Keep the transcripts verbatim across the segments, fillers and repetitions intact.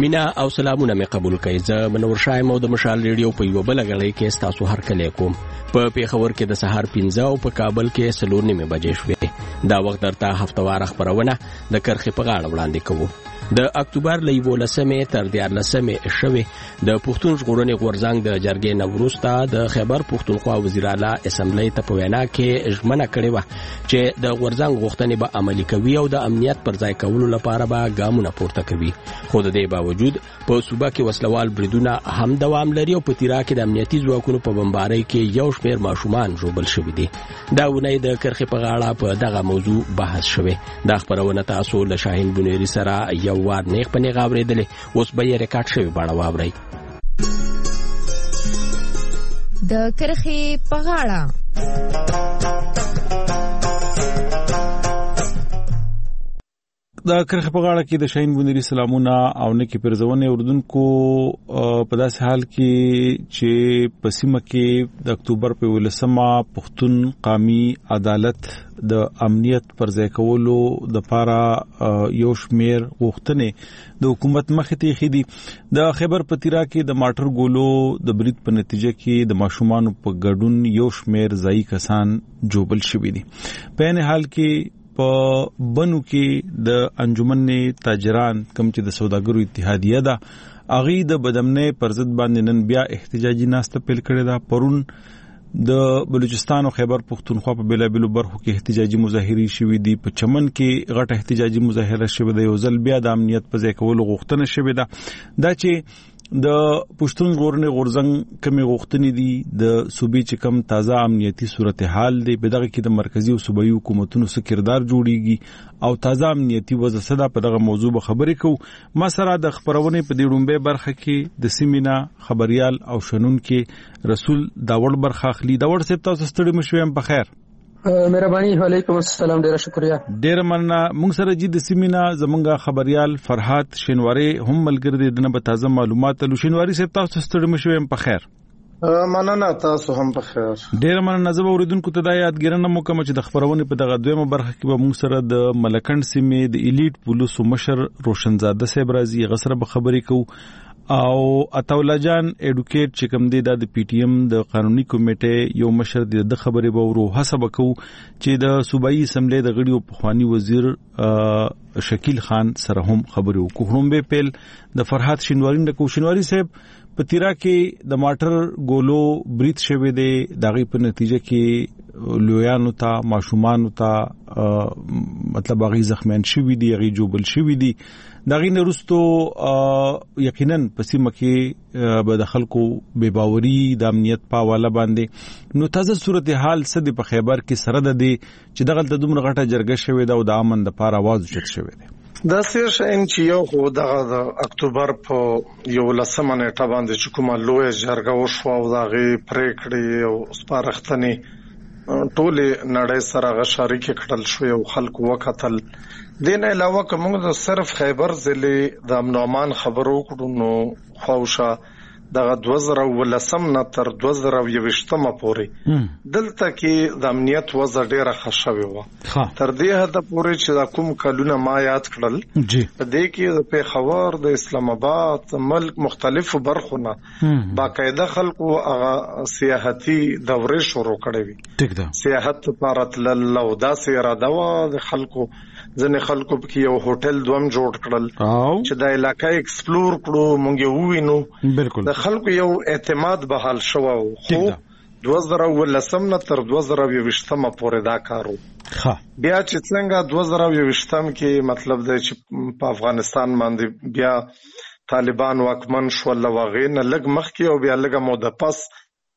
مینا او سلامونه مې قبول کړئ. زه منور شایم او د مشال ریډیو په یو بل غړې کې تاسو هر کله کوم. په پیښور کې د سهار پنځه او په کابل کې څلور نیمه بجې شوې. دا وخت درته هفتوار خبرونه د کرخې په غاړه وړاندې کوو. د اکتوبر له یولسمې تر دیارلسمې شوې د پښتون ژغورنې غورځنګ د جرګې نه وروسته د خیبر پښتونخوا وزیر اعلی اسمبلی ته په وینا کې ژمنه کړې وه چې د غورځنګ غوښتنې به عملي کوي او د امنیت پر ځای کولو لپاره به ګامونه پورته کوي. خو د دې باوجود په صوبه کې وسلوال بریدونه هم دوام لري او په تیرا کې د امنیتي ځواکونو په بمبارۍ کې یو شمېر ماشومان ژوبل شوي دي. دا ونې د کرخې په غاړه په دغه موضوع بحث شوې. دا خبرونه تاسو له شاهین بنيري سره یو وار نیغ په نیغ اورېدلې، اوس به یې ریکارډ شوی بڼه واورئ. د کرخې په غاړه د کرخې په غاړه کې د شاهین بنيري سلامونه او نکي پرزونه اوردونکو په داسې حال کې چې په سیمه کې د اکتوبر په ولسمه پښتون قومي عدالت د امنیت پر ځای کولو د لپاره یو شمېر غوښتنې د حکومت مخې ته خېدي. د خیبر پتیرا کې د ماټر ګولو د برید په نتیجه کې د ماشومان په ګډون یو شمېر ځای کسان جوبل شوي دي. په ان حال کې په بنو کې د انجمن تاجران کم چې د سوداګرو اتحادیه ده اغي د بدمنې پر ضد باندې نن بیا احتجاجي ناسته پیل کړې ده. پرون د بلوچستان او خیبر پښتونخوا په بیلابلو برخو کې احتجاجي مظاهرې شوې دي. په چمن کې غټه احتجاجي مظاهره شوې ده. یو ځل بیا د امنیت په ځای کولو غوښتنه شوې ده. دا چې د پښتون ژغورنې غورځنګ کمې غوښتنې دي د صوبې چې کم تازه امنیتي صورتحال دی په دغه کې د مرکزی او صوبایي حکومتونو سره کردار جوړیږي او تازه امنیتي وضع صدا په دغه موضوع به خبرې کوو. ما سره د خبرونې په دې ډومبه برخه کې د سیمینا خبريال او شنون کې رسول داوړ برخه اخلي. داوړ صاحب تاسو ستړي مشویم په خیر. مهرباني وعلیکم السلام، ډیره شکریا. ډیره مننه. موږ سره جدي سیمینا زمونږه خبريال فرحات شینواری هم ملګری دي. دنه به تازه معلومات لو شینواری صاحب تاسو ستړي مشویم په خیر. مننه، تاسو هم په خیر. ډیره مننه. زه اوریدونکو ته د یادګیرنه مو کوم چې د خبرونه په دغه دویمه برخه کې به موږ سره د ملکند سیمې د الیټ پولیسو مشر روشنزاده صاحب راځي. غسر به خبرې کوو او عطاولا جان اډوکیټ چې کوم دی د پی ټی ایم د قانوني کمیټې یو مشر دی د خبرې به ورو حساب کو چې د صوبایي اسمبلی د غړي او پخوانی وزیر شکیل خان سره هم خبرې وکړو. هم به پیل د فرحات شینواری د کو شینواری صاحب په تیرا کې د ماټر ګولو بریټ شوی دی. دغه په نتیجه کې لویانو ته ماشومان ته مطلب هغه زخمیان شوی دي، هغه جوبل شوی دي. دغه نرستو یقینا پسې مکه به د خلکو بے باوري د امنیت په حواله باندې نو تازه صورتحال سده په خیبر کې سره ده دي چې دغه د دومره غټه جرګه شوی ده او د امن د پاره आवाज وشت شوی ده. دا سیر شین چې یو خو د اکتوبر په یو لسمه نیټه باندې چې کومه لوی جرګه وشو او دغه پریکړې او سپارښتنې ټول نړۍ سره غشاري کې کړل شو او خلکو وکتل. دین علاوه کومه د صرف خیبر ضلع د امن امان خبرو کړو نو خوښه دغه دوه زره ولسم نه تر دوه زره یوشتمه پورې دلته کې د امنیت وضع ډیره ښه شوې وه. تر دې حد پورې چې د کوم کلونه ما یاد کړل په دې کې د پیښور د اسلام آباد ملک مختلفو برخو نه باقاعده خلکو هغه سیاحتي دورې شروع کړې وي. سیاحت لپاره تلل او داسې اراده وه د خلکو. ځنې خلکو کې یو هوټل دوم جوړ کړل چې د علاقې ایکسپلور کړو، مونږ یې ووینو. بالکل د خلکو یو اعتماد به حال شو. خو دوه زره ولسم نه تر دوه زره یوشتمه پورې دا کارو. بیا چې څنګه دوه زره یوشتم کې مطلب دی چې په افغانستان باندې بیا طالبان واکمن شول واغې نه لګ مخکې او بیا لګه مو د پس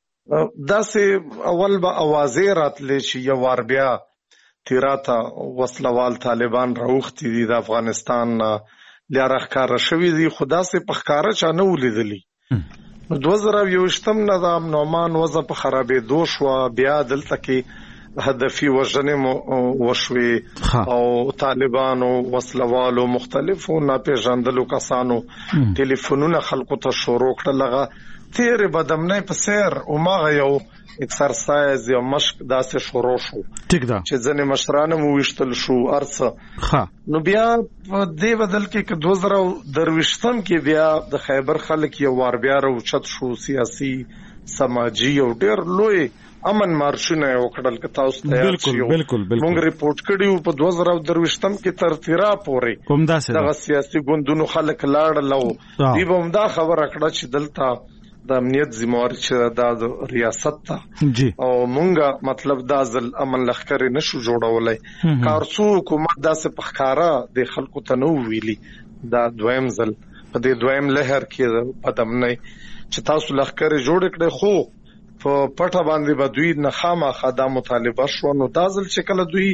داسې اول به اوازې راتلې چې یو وار بیا تیراته وسلوال طالبان راوختي دي د افغانستان لاره ښکارا شوي دي. خدا سي په ښکارا چا نه ولیدلی. دوه زره یوشتم نه د امن امان وضع په خرابېدو شوه. بیا دلته کې هدفي وژنې وشوې او طالبانو وسلوالو مختلفو ناپېژندلو کسانو ټلیفونونه خلکو ته شروع کړل. هغه تیر بدمنۍ په سیر او ماغه یو اکسرسایز یا مشق داسې شروع شو ټیک ده چې ځنې مشرانه مو وشتل شو ارڅه ها نو بیا په دې بدل کې ک دوه زره درويشتم کې بیا د خیبر خلک یو وار بیا راوچت شو سیاسي سماجی او ډېر لوی امن مارشونه وکړل ک تاسو ته بالکل بالکل بالکل موږ ریپورت کړیو په دوه زره درويشتم کې تر تیرا پورې کوم داسې دغه سیاسي ګوندونو خلک لاړ لو دی به همدا خبره کړه چې دلته د امنیت ذمہوار چې د ریاست ته جی او مونږه مطلب دا ځل امن لخر نشو جوړولای کارڅو حکومت داسې پخکارا د خلکو ته نو ویلي دا دویم ځل په دې دویم لهر کې پدمنۍ چې تاسو لخر جوړ کړي خو په پټه باندې بدوی نه خامہ خدا مطالبه شو نو دا ځل چې کله دوی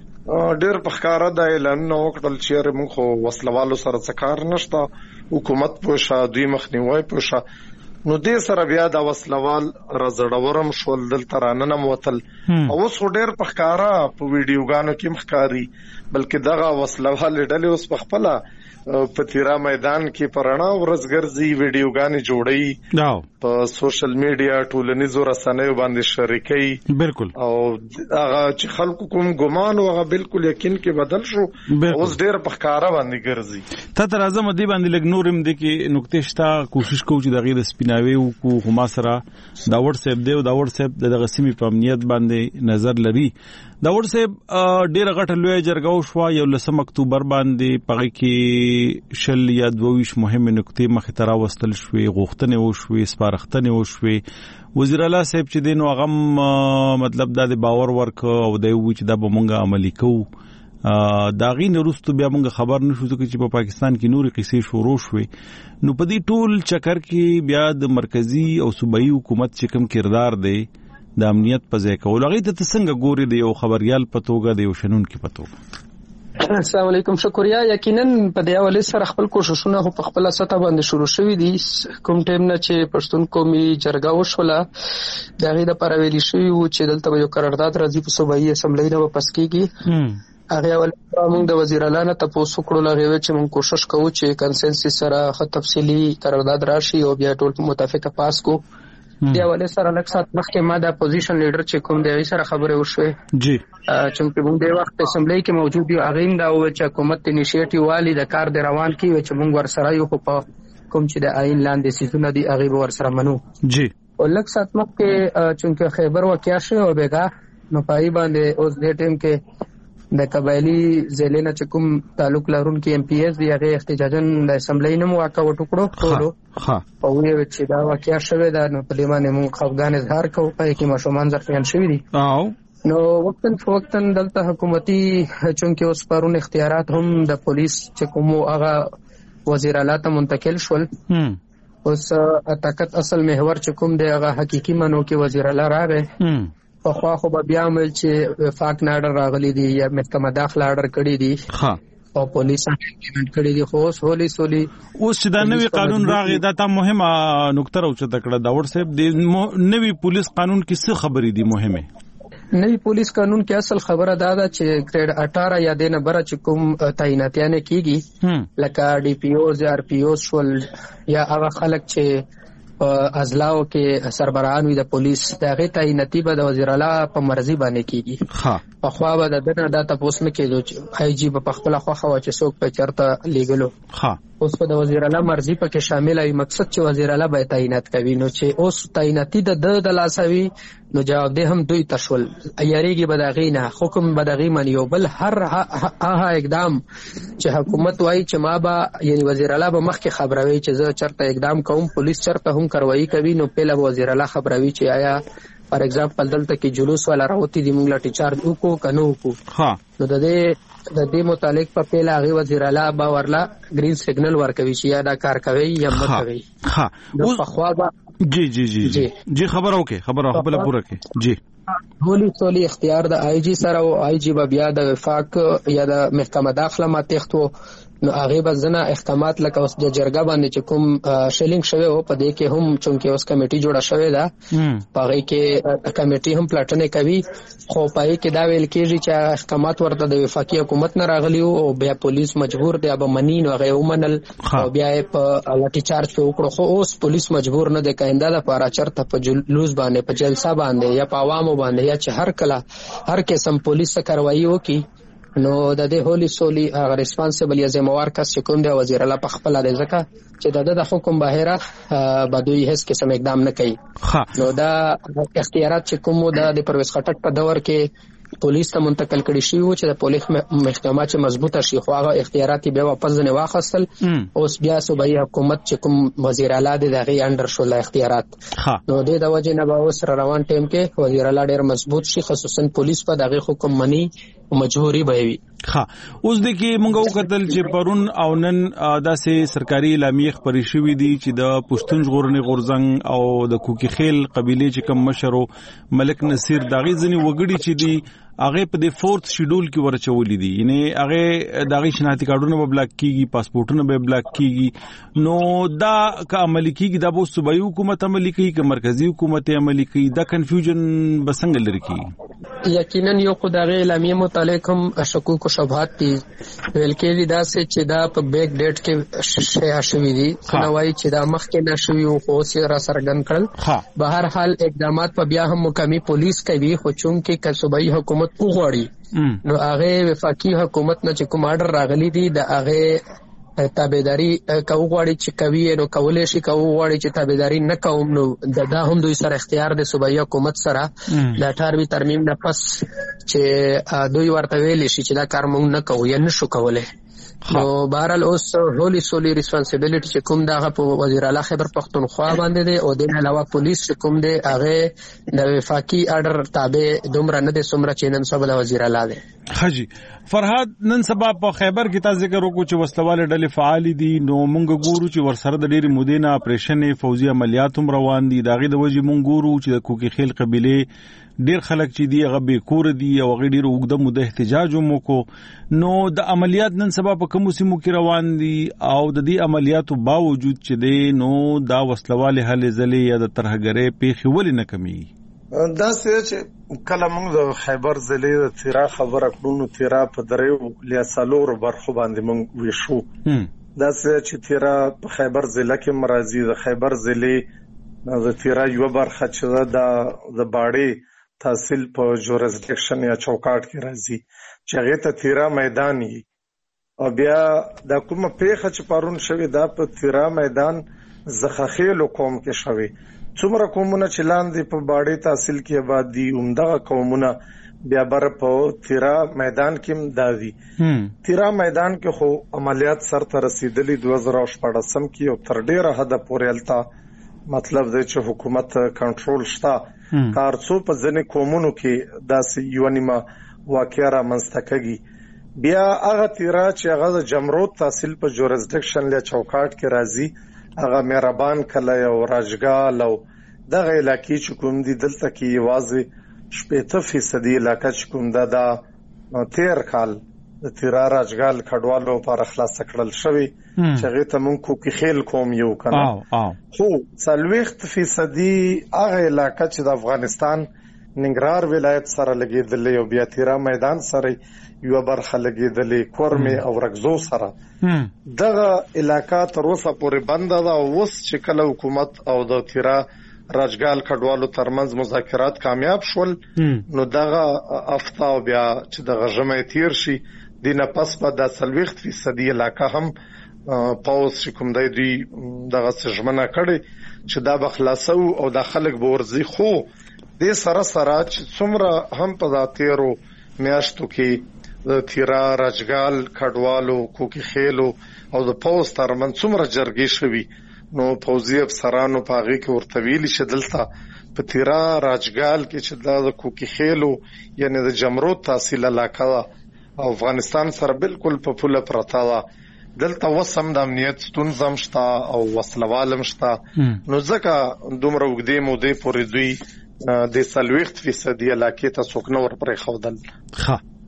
ډېر پخکارا د اعلان نو کړل چې موږ خو وسلوالو سره څکار نشته حکومت پوښه دوی مخنیوي پوښه نو دې سره بیا د وسلوال رزړورم شول دل ترانه موتل او اوس ډېر پخکارا په ویډیوګانو کې مخکاری بلکې دغه وسلوال ډلې اوس په خپل په تیرا میدان کې پرانا ورزګرزي ویډیوګانې جوړي په سوشل میډیا ټولنیزو رسنیو باندې شریکي بالکل او هغه چې خلکو کوم ګمان او هغه بالکل یقین کې بدل شو اوس ډېر پخکارا باندې ګرځي ته تر اعظم دی باندې لګ نورم دی کې نقطه شتا کوشش کوو چې د غیر سپیناوي او کو هم سره دا واتس اپ دی او دا واتس اپ د غسیمي په امنیت باندې نظر لري دا واتس اپ ډېر غټه لوی جرګه شو یو لسم اکتوبر باندې پغې کې شل یا دویش مهمه نقطې مخ ته راوستل شوې غوښتنې وشوې سپارښتنې وشوې وزیر اعلی صاحب چې دین هغه مطلب دا د باور ورک او د وی چې دا به مونږه عملي کوو دا غي نورستو بیا مونږ خبر نشو چې په پاکستان کې نوري قصې شروع شوې نو په دې ټول چکر کې بیا د مرکزی او صوبایي حکومت چې کوم کردار دی د امنیت په ځای کول هغه ته څنګه ګوري دی یو خبريال په توګه دی یو شنن کې په توګه السلام علیکم شکریا یقینا په دې حواله سره خپل کوششونه په خپل سطح باندې شروع شوي دي کوم ټیم نه چې پښتون قومي جرګه وشوله دا غي د پرویلی شوی و چې دلته یو قرارداد راځي په صوبایي اسمبلی نه واپس کیږي هغه ول موږ د وزیر اعلی نه تاسو کړو لغوي چې موږ کوشش کوو چې کنسنسس سره خط تفصیلی قرارداد راشي او بیا ټول متفقه پاس کو دی ول سره لکه سات مخکې ما د اپوزیشن لیډر چې کوم دی سره خبره وشوه جی چې موږ د وخت اسمبلی کې موجود یو اغین دا و چې حکومت انیشیټیو والی د کار د روان کی چې موږ ور سره یو په کوم چې د آئین لاندې سیزونه دی هغه ور سره منو جی او لکه سات مخکې چې خیبر واقع شو او بیګا نو پای باندې اوس د ټیم کې د قبایلی ضلع نه کوم تعلق لرونکي ایم پی ایس دی هغه احتجاجن د اسمبلی نه موقع وټکړو ټولو ها او وی چې دا واقعیا شوه دا نو په لیمانه مون خفغان اظهار کوو پای کې مشومان ځکهان شوی دي او نو وختن وختن دلته حکومتي چونکه اوس پرون اختیارات هم د پولیس چې کوم هغه وزیر اعلی ته منتقل شول اوس طاقت اصل محور چې کوم دی هغه حقيقي منو کې وزیر اعلی راغی په خوا خو بیا مل چې فاک ناډر راغلي دي یا محکمه داخله آرډر کړی دي ها او پولیس امپلیمنٹ کړی دي خو سولي سولي اوس چې دا نوی قانون راغی دا ته مهمه نقطه راوچته کړه دا ورسې د نوی پولیس قانون کې څه خبرې دي مهمه نوی پولیس قانون کې اصل خبره دا ده چې گریډ اٹھارہ یا د نمبر چې کوم تعیناتیانه کیږي لکه ډي پی او آر پی او شول یا هغه خلک چې ازلاو کې سربراهان وي د پولیس دغه تعیناتی به د وزیر اعلی په مرزي باندې کیږي ها په خوا به د دنه د تاسو نه کېدو چې آی جی په خپل خوا خوا چې څوک په چرته لیګلو ها اوس په د وزیر اعلی مرزي په کې شامل وي مقصد چې وزیر اعلی به تعینات کوي نو چې اوس تعیناتی د د لاسوي نو جواب ده هم دوی تشول ایاریږي بداغینه حکم بداغی من یو بل هر هغه اقدام چې حکومت وایي چې ما به یعنی وزیر اعلی به مخکې خبروي چې زه چرته اقدام کوم پولیس چرته هم کاروایی کوي نو پهله وزیر اعلی خبروي چې آیا فار ایگزامپل دلته کې جلوس ولا راوتی دی موږ لا ټیچار وکړو کنو وکړو ها نو د دې د دې متعلق په پهله هغه وزیر اعلی باورلا گرین سیګنل ورکوي چې یا دا کار کوي یا مت کوي ها نو په خوا به جی جی جی جی جی خبر اوکے خبر خپل پوره کې جی هولي سولي اختیار د آی جی سره او آی جی بیا د وفاق یا د محکمه داخله ما تختو نو هغه به ځنه احکامات لکه اوس د جرګه باندې چې کوم شیلینګ شوی او په دې کې هم چونکه اوس کمیټي جوړه شوې ده په هغه کې کمیټي هم پلاټنه کوي خو پای کې دا ویل کېږي چې احکامات ورته د وفاقي حکومت نه راغلي او بیا پولیس مجبور دی به منین او هغه ومنل او بیا په لاټي چارج په وکړو خو اوس پولیس مجبور نه دی کاینده لپاره چرته په جلوس باندې په جلسه باندې یا په عوامو باندې یا چې هر کله هر قسم پولیس کاروایی وکي نو د دې هولي سولي هغه ریسپانسیبل یا ذمہوار کس چې کوم دی وزیر اعلی په خپل د ځکه چې د د حکم بهره بدوی هیڅ قسم اقدام نه کوي نو دا اختیارات چې کوم د پرویز خټک په دور کې پولیس ته منتقل کړي شي او چې د پولیس محکمه چې مضبوطه شي خو هغه اختیارات بیا واپس نه واخیستل اوس بیا صوبایي حکومت چې کوم وزیر اعلی د هغه انډر شول اختیارات نو د د وجه نه به اوس روان ټیم کې وزیر اعلی ډیر مضبوط شي خصوصا پولیس په دغه حکم منی مجبوري به وي ها اوس د کې موږ وکتل چې پرون او نن داسې سرکاري اعلامیه خبرې شوې دي چې د پښتون ژغورنې غورځنګ او د کوکی خیل قبيله چې کوم مشر ملک نصیر داغي ځنی وګړي چې دي هغه په د فورث شیډول کې ورچولې دي یعنی هغه داغي شناختی کارتونه به بلاک کیږي پاسپورتونه به بلاک کیږي نو دا که عملي کیږي دا به صوبایي حکومت عملي کوي که مرکزی حکومت عملي کوي دا کنفیوژن بسنګ لري کی یقینا یو خدای اعلامیه متعلق هم شکوک او شبهات دي ویل کېږي دا چې دا په بیک ډیټ کې شیا شوې دي نوای چې دا مخکې نشوي او خو سره را سرګن کړل به هر حال اقدامات په بیا هم مقامی پولیس کوي خو چونکې صوبایي حکومت وغواړي نو هغه وفاقي حکومت نه چې کوم آرډر راغلي دي د هغه تابعداري کوغواړي چې کوي نو کولې شي کوغواړي چې تابعداري نه کوم نو دا هم دوی سره اختیار د صوبایي حکومت سره د اټاروي ترمیم نه پس چې دوی ورته ویل شي چې دا کار مونږ نه کوو یا نشو کولای نو بهرحال اوس هولي سولي ریسپانسیبিলিټي چې کوم دغه په وزیر اعلی خیبر پختونخوا باندې دی او د علاوه پولیس کوم دی هغه د وفاقي آرډر تابع دومره نه دي څومره چې نن سبا د وزیر اعلی دی حاجی فرهاد نن سبا په خیبر کې تاسو ذکر وکړو چې وسلواله ډلې فعال دي نو مونږ ګورو چې ورسره د ډېری مودې نه اپریشن فوزي عملیات هم روان دي داغه د وجې مونږ ګورو چې د کوکی خیل قبيله ډیر خلک چې دی هغه به کور دي او هغه ډیر وګړه مده احتجاج هم وکړو نو د عملیات نن سبا په کوم سیمو کې روان دي او د دې عملیاتو باوجود چې دی نو دا وسلواله هلې ځلې یا د ترهګرې پیښې ولې نه کمی دا چې کله موږ د خیبر ضلع د تیرا خبره کړو تیرا په دریو لیاسالور برخو باندې موږ ویشو دا چې تیرا په خیبر ضلع کې مرাজি د خیبر ضلع د تیرا یو برخه چې د د باړې تحصیل په جورسډکشن یا چوکاټ کې راځي چې هغه ته تیرا میدان یې او بیا د کومه پیښه چې پرون شوې دا په تیرا میدان زخخیل قوم کې شوې څومره قومونه چې لاندې په باړې تحصیل کې آبادی عمدغه قومونه بیا بر په تیرا میدان کې مداوي تیرا میدان کې خو عملیات سر ته رسیدلې دوه زره شپږم کې او تر ډیره حد پورې التا مطلب دی چې حکومت کنټرول شته کارڅو په ځنې قومونو کې داسې یو نیمه واقعیا را منستکږي بیا هغه تیرا چې هغه د جمرود تحصیل په جورسډکشن له چوکاټ کې راځي هغه مهربان کله او راجګال او دغه علاقې چې کوم دي دلته کې واځي شپږ فیصد علاقې چې کوم ده دا تیر کال د تیرا راجګال کډوالو پر خلاص کړل شوی چې هغه ته مونږ کوکی خیل کوم یو کنه خو څلويخ فیصد هغه علاقې چې د افغانستان ننګرهار ولایت سره لګیدلې او بیا تیرا میدان سره یو برخه لګیدلې کورمه او رغزو سره دغه علاقې تر اوسه پورې بند ده او اوس چې کله حکومت او د تیرا راجګال کډوالو ترمنځ مذاکرات کامیاب شول نو دغه افتا او بیا چې دغه جمع تیر شي دینه پس په د څلويخ فیصد علاقې هم پاوس کوم دی دوی دغه سجمنه کړي چې دا بخلاصو او د خلک بورزي خو د سره سره چې څومره هم په ذاتیرو میاشتو کې د تیرا راجګال کډوالو کوکی خیلو او د پاوس ترمن څومره جرګې شوي نو پوزي افسرانو په هغه کې ورته ویلي چې دلته په تیرا راجګال کې چې د کوکی خیلو یعنی د جمرود تحصیل علاقه او افغانستان سره بالکل په پوله پرتا ده دلته وسم د امنیت ستونزم شته او وسلوالم شته نو ځکه دومره وګدې مودې پورې دوی د څلويخ فیصد علاقې ته څوک نه ور پرې خودل ها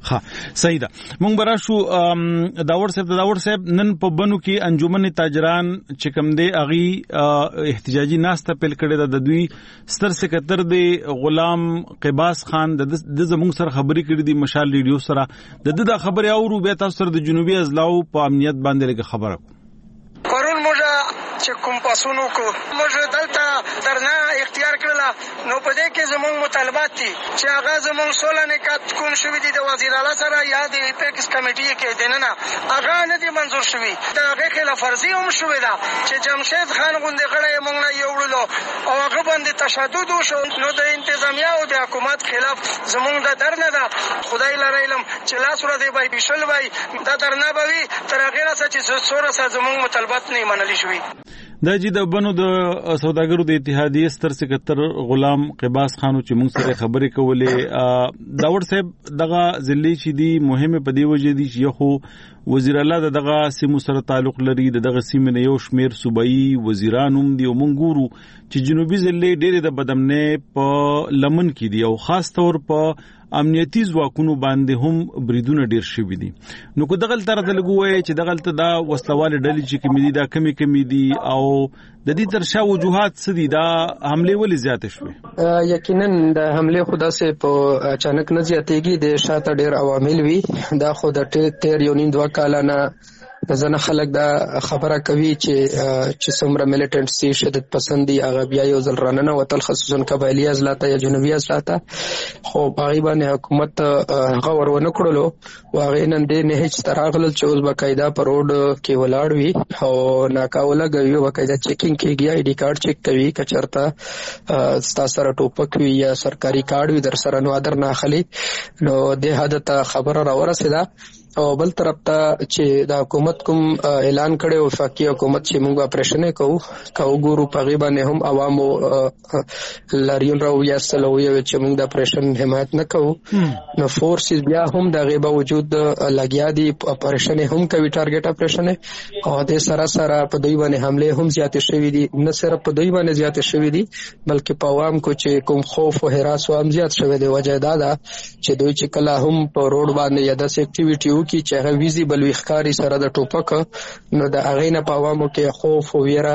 ها صحیح ده. مونږ برا شو داور صاحب داور صاحب نن په بنو کې انجمن تاجران چې کوم دی اغي احتجاجي ناسته پیل کړی ده. د دوی ستر سکتر دی غلام قباس خان د زمونږ سره خبرې کړې دي مشال ریډیو سره. د د خبرې اورو بیا تاسو سره د جنوبي ازلاو په امنیت باندې لږه خبره پرون موږ چې کوم پاسونو کو موږ دلته درنا اختیار کړل نو په دې کې زموږ مطالبات دي چې هغه زموږ سوله نکات کوم شوی دي د وزیر اعلی سره یا د ایپیکس کمیټې کې دننه هغه نه دي منظور شوی. دا هغه خلاف ورزي هم شوی دا چې جمشید خان غوندې غړی موږ نه یوړلو او هغه باندې تشدد وشو. نو د انتظامیه او د حکومت خلاف زموږ د درنه ده خدای لره علم چې لاس ور دی بای بشل وای دا درنه بوي تر هغه راځي چې سوره سره زموږ مطالبات نه منلي شوی. دا چې د بنو د سوداګرو د اتحادیې ستر سکتر غلام قباس خانو چې موږ سره خبرې کولې داور صاحب دغه ځلې چې دی مهمه په دی وجه دي چې خو وزیر الله دغه سیمو سره تعلق لري دغه سیمه نه یو شمیر صوبایي وزیرانوم دی او موږ ګورو چې جنوبي ځلې ډېر د بدامنې په لمن کې دی او خاص طور په امنیتي ځواکونو باندې هم بریدونه ډیر شوي دي. نو کو دغه تر د لګوي چې دغه دا وسلواله ډلې چې کمی دي دا کمی کمی دي او د دې تر شا وجوهات څه دي دا حمله ولې زیات شوه؟ یقینا د حمله خدا سه په اچانک نه زیاتېږي د شاته ډیر عوامل وي. دا خو د تیر یو نیم دوه کال نه ځنه خلک دا خبره کوي چې چې څومره میلیټنټ سي شدت پسندي هغه بیا یو ځل رانه وتل خصوصا قبایلی ازلاته یا جنوبي ازلاته خو غالبا حکومت هغه ورونه کړلو واغې نن دې نه هیڅ تراغل چې اوس باقاعده پر روډ کې ولاړ وي او ناکاوله غوي باقاعده چیکینګ کیږي آی ډی کارت چیک کوي کچرته ستا سره ټوپک وي یا سرکاري کارت وي در سره نو ادر نه خلی نو د حد ته خبره راورسېده. او بل طرف ته چې د حکومت کوم اعلان کړي او وفاقي حکومت چې موږ اپریشن کوو کاو ګورو په غیبه نه هم عوامو لاریون راو یا سلوي چې موږ د اپریشن حمایت نه کوو نو فورسز بیا هم د غیبه وجود لګیا دي اپریشن هم کوي ټارګټ اپریشن او د سره سره په دوی باندې حمله هم زیات شوې دي. نه صرف په دوی باندې زیات شوې دي بلکې په عوام کو چې کوم خوف او هراس هم زیات شوې دي. وجه دا ده چې دوی چې کله هم په روډ باندې یا د اکټیویټي کی چې هغه ویزیبل وښکاری سره د ټوپک نو د هغه نه په عوامو کې خوف او ویره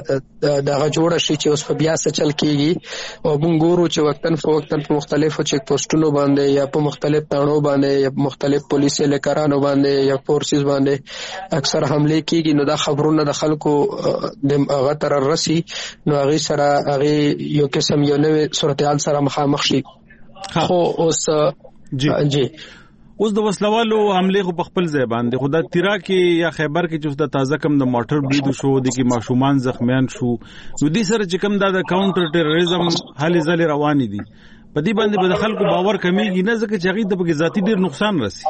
دغه جوړ شي چې اوس په بیا څه چل کیږي او موږ ګورو چې وختن په وختن په مختلفو چیک پوسټونو باندې یا په مختلف تاڼو باندې یا مختلف پولیس لیکرانو باندې یا فورسز باندې اکثر حمله کیږي. نو دا خبرونه د خلکو د هغه تر رسی نو هغه سره هغه یو قسم یو نوې صورتحال سره مخامخ شي. خو اوس جی جی اوس د وسلوالو حمله خو په خپل ځای باندې خو د تیرا کې یا خیبر کې چې د تازه کم د موټر برید شو د کې ماشومان زخمیان شو نو دې سره چې کم د کاونټر ټیرریزم حالې ځلې روانې دي په دې باندې به د خلکو باور کمیږي نه ځکه چې هغه د بګی ذاتی ډیر نقصان رسي.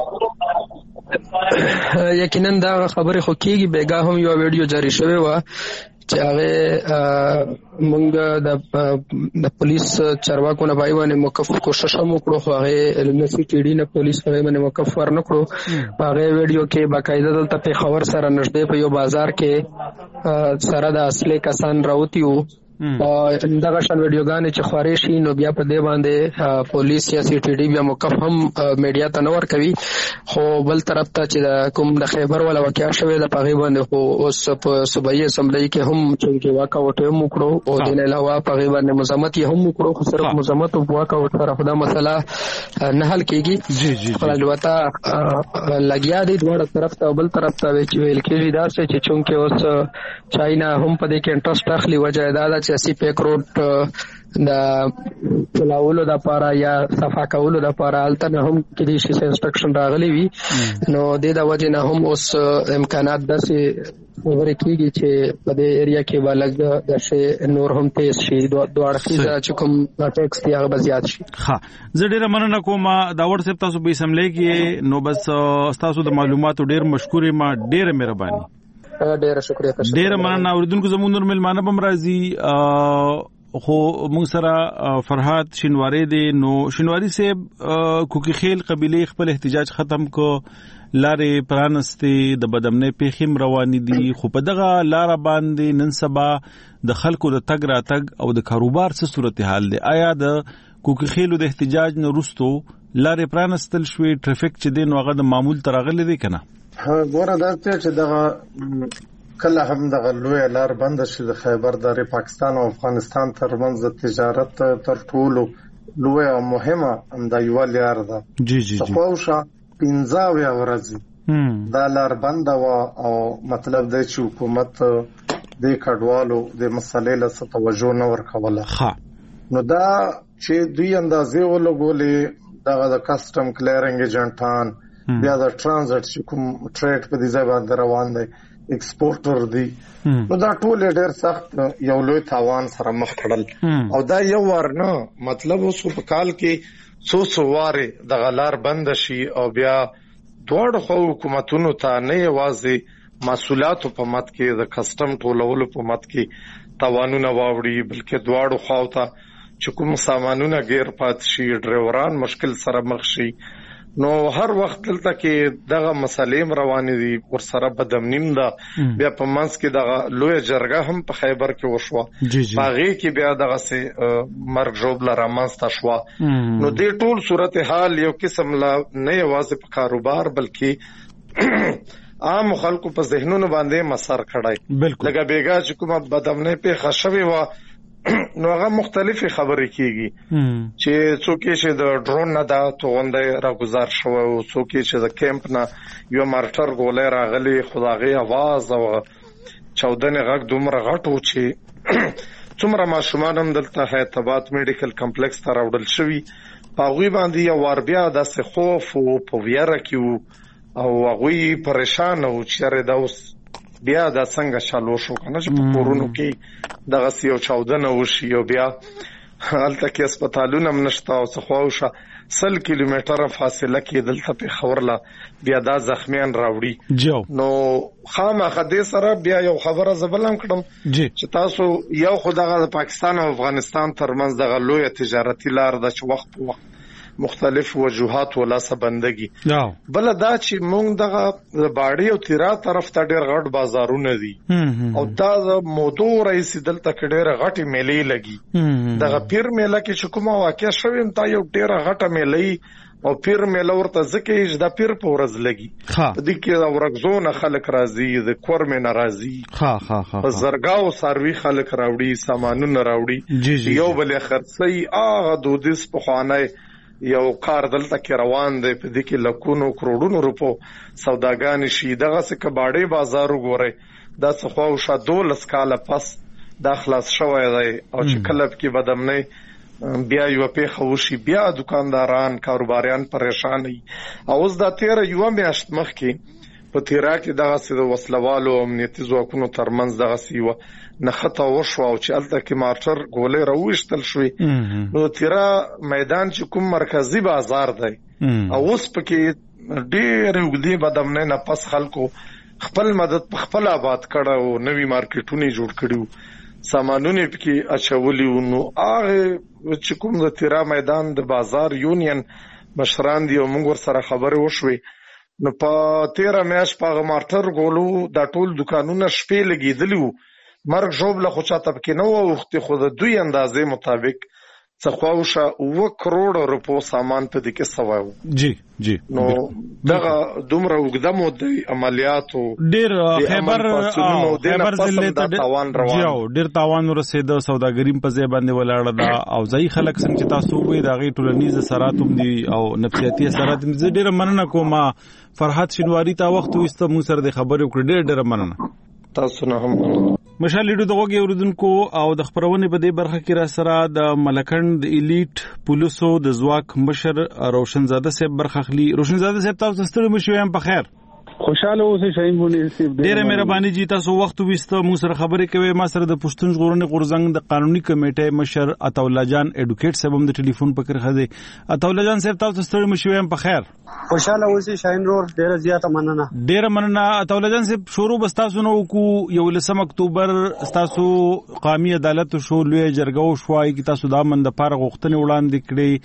یقینا دا خبره خو کېږي بیګا هم یو ویډیو جاری شوی و چې هغه مونږ د د پولیس چارواکو نه باندې موقف کوشش هم وکړو خو هغه لمسی ټی ډی نه پولیس هغه باندې موقف ورنکړو. هغه ویډیو کې باقاعده دلته په خبر سره نږدې په یو بازار کې سره د اصلي کسان راوتی وو دغه شان ویډیوګانې چې خوري شي نو بیا په دې باندې پولیس یا سی ټی ډی بیا موقف هم میډیا ته نور کوي. خو بل طرف ته چې کوم د خیبر ولا واقعیا شوی د پغې باندې خو اوس په صوبایي اسمبلی کې هم چې واقع وټه هم وکړو او د علاوه پغې باندې مزامت یې هم وکړو خو صرف مزامت او واقع وټه سره خدا مسله نه حل کیږي. جی جی خپل البته لګیا دي دوه طرف ته بل طرف ته ویل کېږي دا چې چونکه اوس چاینا هم په دې کې انټرست اخلي وجه دا چې سی پیک روډ د چلاولو د لپاره یا صفا کولو د لپاره الته هم کې دي چې انسټرکشن راغلي وي نو د د وجه نه هم اوس امکانات داسې وګورئ کېږي چې په دې ایریا کې ولګ د شی نور هم تیز شي دوه اړخیزه چې کوم ټیکس دی هغه زیات شي. ها زه ډیره مننه کوم دا ورسې تاسو به سملې کې نو بس تاسو د معلوماتو ډیر مشکور ما ډیره مهرباني ډیره شکریہ ډیره مننه. اوریدونکو زموږ نور ملمانه بم راځي خو موږ سره فرحات شینواری دی نو شینواری صاحب کوکی خیل قبیله خپل احتجاج ختم کو لارې پرانستې د بدامنې پیخیم روانې دي خو په دغه لار باندې نن سبا د خلکو د تګ راتګ او د کاروبار څه صورتحال دی؟ آیا د کوکي خېلو د احتجاج نه وروستو لارې پرانستل شوې ټریفیک چې دین هغه د معمول ترغلې دي کنه. ها ګوره دا چې دغه کله هم دغه لوی لار بند شي د خیبر دره پاکستان او افغانستان ترمنځ د تجارت تر ټولو لوی او مهمه د یو لار ده. جی جی جی خو پنځه ورځې دا لار بند و او مطلب دی چې حکومت د کډوالو د مسلې له توجه نه ورکوله. ها نو دا چې دوی اندازې ولګولې دغه د کسٹم کلیرینګ ایجنټان بیا د ترانزیت چې کوم ټریډ په دې ځای باندې روان دی ایکسپورټر دی نو دا ټول ډېر سخت یو لوی تاوان سره مخ کړل او دا یو ورنه مطلب اوس په کال کې څو څو واره د غلار بند شي او بیا دوړ خو حکومتونو ته نه یوازې مسؤلیت په مت کې د کسٹم ټولولو په مت کې تاوانونه واوړي بلکې دوړ خو ته چې کوم سامانونه غیر پات شي ډرایوران مشکل سره مخ شي نو هر وخت دلته کې دغه مسالې روانې دي ور سره بدمنیم ده بیا په منځ کې دغه لوی جرګه هم په خیبر کې وشوه باغې کې بیا دغه سه مرګ جوړ لاره مانستا شو نو دې ټول صورتحال یو قسم لا نه یوازې په کاروبار بلکې عام خلکو په ذهنونو باندې مسر کړای لکه بیګا چې کومه بدمنۍ په خښوي و نو هغه مختلفي خبرې کیږي چې څوک چې د ډرون نه دا توغندې راګزار شو او څوک چې د کیمپ نه یو مارټر ګولې راغلي خدایي आवाज او چودنې غږ دومره غټو چې څومره ماشومان هم دلته هیتابات میډیکل کمپلیکس ته راوړل شوی پاغوي باندې یو ور بیا د خوف او په ویره کې او هغه پریشان او چې دا اوس بیا دا څنګه شالو شو کنه چې په کورونو کې دغه سیو چودنه وشي او بیا هلته کې هسپتالونه نشته او څه خوښه سل کیلومتره فاصله کې دلته په خورلا بیا دا زخمیان راوړي نو خامخا دې سره بیا یو خبره زبلم کړم چې تاسو یو خدغه د پاکستان او افغانستان ترمنځ دغه لوی تجارتي لار د وخت په وخت مختلف وجوهات ولا سبندګي بل دا چې مونږ دغه باډي او تیرا طرف ته ډېر غټ بازارونه دي او دا موضوع رئیس دلته ډېر غټي میلې لګي دغه پیر میله کې چې کومه واقع شوم تا یو ډېر غټه میلې او پیر میله ورته ځکه چې دا پیر په ورځ لګي په دې کې دا ورغزونه خلک راځي د کورمه ناراضي ها ها ها په زرګاو ساروي خلک راوړي سامانونه راوړي یو بل خرڅي اغه دودیس په خوانه یو کار دلته کې روان دی په دې کې لکونو کروڑونو روپو سوداګان شي دغه څه کباړې بازار وګوري دا څه خو شا دولس کاله پس دا خلاص شوی دی او چې کلب کې بدمنۍ بیا یو په خوشي بیا دکانداران کاروباریان پریشان دي او اوس دا تیر یو میاشت مخ کې په تیرا کې دغه څه د وسلوالو امنیتي ځواکونو ترمنځ دغه سیوه نخته وشو او چې الته کې مارټر ګولې راوښتل شوې نو تیرا میدان چې کوم مرکزی بازار دی او اوس پکې ډېر وګړي بدمنۍ نه پس خلکو خپل مدد په خپل آباد کړه او نوی مارکیټونه جوړ کړیو سامانونه پکې اچولي نو هغه چې کوم د تیرا میدان د بازار یونین مشران دی او موږ سره خبرې وشوي نو په تیرا میاش په مارټر ګولو د ټول دکانونو شپې لګیدلو مرګ جوړ له خو چاته پکې نو وخت خو د دوی اندازې مطابق څه خواوشه و کروڑ روپو سامان ته د کې سوایو جی جی نو دغه دومره وګدمو د عملیاتو ډیر خیبر خیبر ضلع ته تاوان روان جیو ډیر تاوان ورسېد سوداګریم په ځای باندې ولاړ دا او ځای خلک څنګه چې تاسو وې دا غي ټولنیز اثراتوم دي او نفسیاتي اثرات دي ډیر مننه کوم فرحت شنواری تا وخت وسته مو سره د خبرو کړ ډیر ډیر مننه تاسو نه هم مشال لیډو دغه اوردونکو او د خبرونه په دې برخه کې را سره د ملکند د الیټ پولیسو د ځواک مشر روشنزاده صاحب برخخلی روشنزاده صاحب تاسو ستړي مشو یم په خیر خوشاله اوسئ شاهین بونی صاحب ډیره مهرباني جی تاسو وخت وسته مو سره خبرې کوي ما سره د پښتون ژغورنې غورزنګ د قانوني کمیټې مشر عطاالله جان اډوکیټ صاحب هم د ټلیفون په کر خدي عطاالله جان صاحب تاسو ستړي مشو یم په خیر خوشاله اوسئ شاهین رور ډیره زیاته مننه ډیره مننه عطاالله جان صاحب شروع بس تاسو نو کو یو لسم اکتوبر تاسو قومي عدالت شو لوی جرګو شوای کی تاسو د امن د پاره غوښتنې وړاندې کړې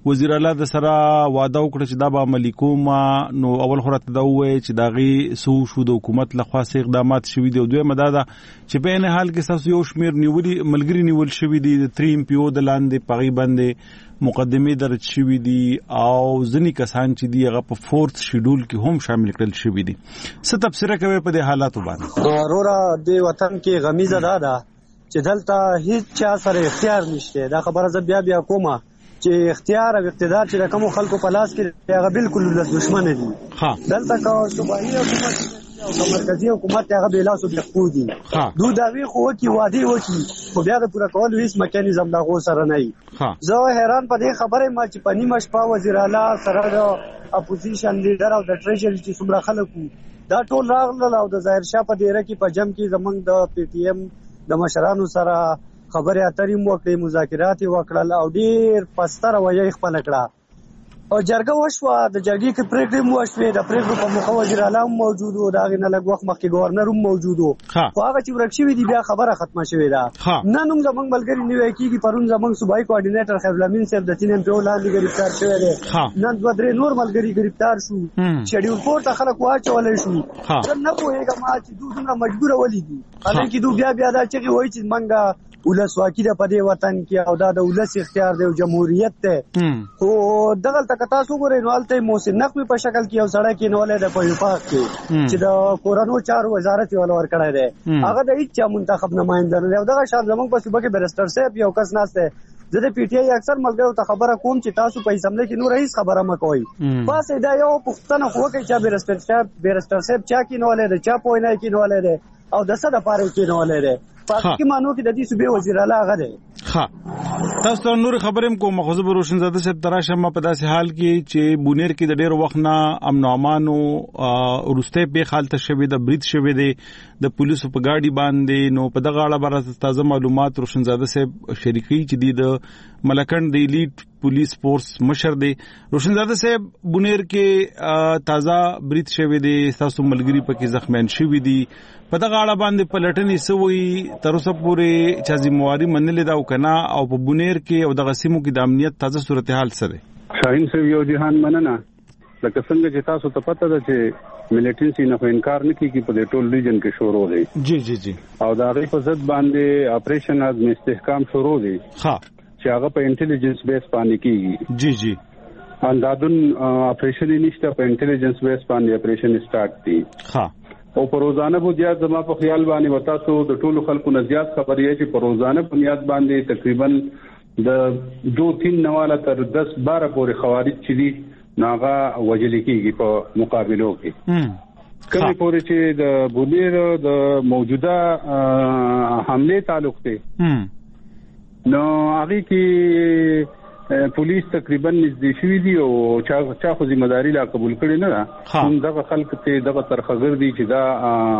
وزیر اعلی د سره وعده وکړه چې دا به عملي کوم. نو اول خو راته دا ووایي چې د هغې څه وشو، د حکومت لخوا څه اقدامات شوي دي، او دویمه دا ده چې په عین حال کې ستاسو یو شمېر نیولي ملګري نیول شوي دي د ترې ایم پي او د لاندې په هغې باندې مقدمې درج شوي دي او ځینې کسان چې دي هغه په فورث شیډول کې هم شامل کړل شوي دي. څه تبصره کوي په دې حالاتو باندې؟ وروره د وطن کې غمیزه دا ده چې دلته هیڅ چا سره اختیار نشته. دا خبره زه بیا بیا کومه چې اختیار او اقتدار چې د کوم خلکو په لاس کې هغه بالکل له دشمن دي. دلته کو صوبایي حکومت او مرکزی حکومت هغه بلا سو بخو دي. دوی دا وی خو کی وادي وکي خو بیا د پوره کول هیڅ میکانیزم لا غو سره نه وي. زه حیران په دې خبره ما چې پنی مشپا وزیر اعلی سره د اپوزیشن لیډر او د ټریجري چې څومره خلکو دا ټول راغله او د ظاهر شاه په ډیره کې په جم کې زمنګ د پی ټی ایم د مشرانو سره خبرې اترې مو وکړې، مذاکرات وکړل او ډیر پستر وایي خپل کړه او جرګه وشوه. د جرګې کې پریکړې مو وشوې، د پریکړو په مخه وزیر اعلی هم موجود و، دا غي نه لږ وخت مخکې گورنر هم موجود و. خو هغه چې ورک شوی دی بیا خبره ختمه شوې ده. نن هم زمونږ ملګری نیوي کېږي، پرون زمونږ صوبایي کوارډینیټر خیرالله امین صاحب د تین ایم پی او لاندې گرفتار شوی دی. نن دوه درې نور ملګري گرفتار شو، شیډول فور ته خلک واچولای شو. زه نه پوهېږم چې دوی دومره مجبوره ولې دي، حالانکې دوی بیا بیا دا چغې وایي چې موږ ولسواکي ده په دې وطن کې او دا د ولس اختیار دی او جمهوریت دی. خو دغلته که تاسو ګورئ نو هلته محسن نقوي په شکل کې یو سړی کېنولی دی په وفاق کې چې د کورنو چارو وزارت یې ورله ورکړی دی. هغه د هېڅ چا منتخب نماینده نه دی. او دغه شان زموږ په صوبه کې بیرسټر صاحب یو کس ناست دی. زه د پی ټي آی اکثر ملګرو ته خبره کوم چې تاسو په اسمبلی کې نور هیڅ خبره مه کوئ، بس دا یو پوښتنه خو وکړئ چې بیرسټر صاحب بیرسټر صاحب چا کېنولی دی، چا په وینا یې کېنولی دی او د څه دپاره یې کېنولی دی. په حقیقي معنو کې د دې صوبې وزیر اعلی هغه دی. ښه، تاسو ته نور خبرې هم کوم. خو زه به روشنزاده صاحب ته راشم په داسې حال کې چې بونیر کې د ډېر وخت نه امن او امان وروستی پېښه هلته شوې ده، برید شوی دی د پولیسو په ګاډي باندې. نو په دغه اړه به تازه معلومات روشنزاده صاحب شریکوي چې دی د ملکند د ایلیټ پولیس فورس مشر دی. روشنزاده صاحب بونیر کې تازه برید شوی دی، تاسو ملګري پکې زخمیان شوي دي. په دغه اړه باندې پلټنې څه وایي، تر اوسه پورې چا ذمہواري منلې ده او که نه، او په بونیر کې او دغه سیمو کې د امنیت تازه صورتحال څه دی؟ شاهین صاحب یو جهان مننه. لکه څنګه چې تاسو ته پته ده چې ملیټنسي نه خو انکار نه کیږي په دې ټول ریجن کې شروع دی. جی جی جی. او د هغې په ضد باندې اپریشن عزم استحکام شروع دی چې هغه په انټیلیجنس بیس باندې کیږي. جی جی. اندادون اپریشن یې نشته، په انټیلیجنس بیس باندې اپریشن سٹارټ دی. ها او په روزانه بنیاد زما په خیال باندې وتا سو د ټولو خلکو نه زیات خبرې چې په روزانه بنیاد باندې تقریبا د دو تین نواله تر دس بارہ پورې خوارج چې دي ناغه وجل کېږي په مقابلو کې. کله پورې چې د بونیر د موجوده حمله تعلق ته نو هغه کې پولیس تقریبا نږدې شوي دي او چا چا خو ذمہداري لا قبول کړي نه ده. هم دغه خلک ته دغه ترخګر دي چې دا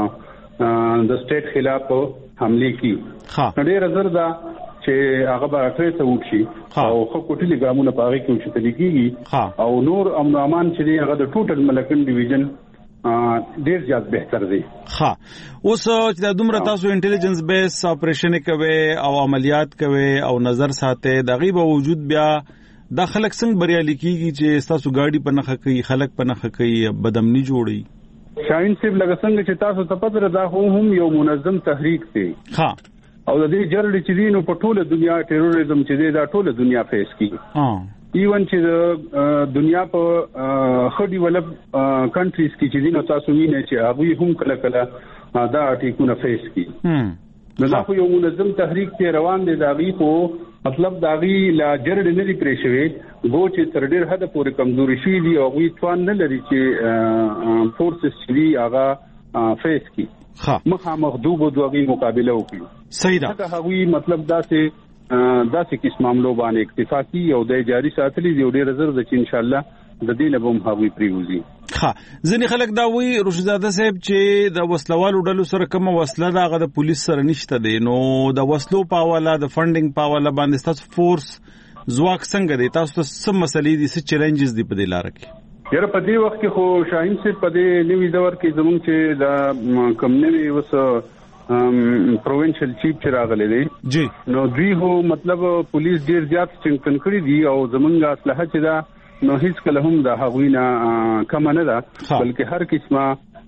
د سټیټ خلاف حمله کی. ډېر زر دا چې هغه به اټریس وکړي او خو کوټلي ګامونه پاره کې وشتل کیږي او نور امن امان چې هغه د ټوټل ملکن ډیویژن ډیر زیات بهتر دی. ها، اوس چې د دومره تاسو انټیلیجنس بیس اپریشن کوي او عملیات کوي او نظر ساتي، د غیب وجود بیا د خلک څنګه بریالي کیږي چې تاسو گاډي په نخښه کوي، خلک په نخښه کوي، بدامني جوړي؟ شاهین صاحب لکه څنګه چې تاسو ته پته ده هم یو منظم تحریک دی. ها، او د دې جرړې چې دینو په ټوله دنیا ټیرریزم چې دی دا ټوله دنیا فیس کوي. ها، ایون چې د دنیا په خډي ولب کنټریز کې چې دینو تاسو وینئ چې هغه هم کله کله دا ټیکونه فیس کوي. نو دا خو یو منظم تحریک ته روان دی. دا غي خو مطلب دا غي لا جرړې نه دی پرې شوی، گو چې تر ډېر حد پورې کمزوري شي دي او غوي توان نه لري چې فورسز چې هغه فیس کوي. مخامخ دوه دوغي مقابله وکړي. صحیح ده. دا هغوی مطلب دا چې دا چې کیس معاملو باندې اکتفا کی او د جاری ساتلی دی ډېر زر د چې ان شاء الله د دې نه به هم هغوی پریوزي. ها، ځینې خلک دا وایي روشنزاده صاحب چې د وسلوالو ډلو سره کومه وسله ده هغه د پولیس سره نشته دی. نو د وسلو په حواله، د فنډینګ په حواله باندې تاسو فورس ځواک څنګه دی؟ تاسو ته څه مسلې دي، څه چیلنجز دي په دې لاره کې؟ یاره په دې وخت کې خو شاهین صاحب په دې نوي دور کې زموږ چې د کم نوي اوس پروینشل چیف چې راغلي دي جی نو دوی هو مطلب پولیس ډیر زیات څنګه کړی دي او زمونږ اسلحه چې دا نو هیڅ کله هم د هغوی نه کم نه ده بلکې هر قسمه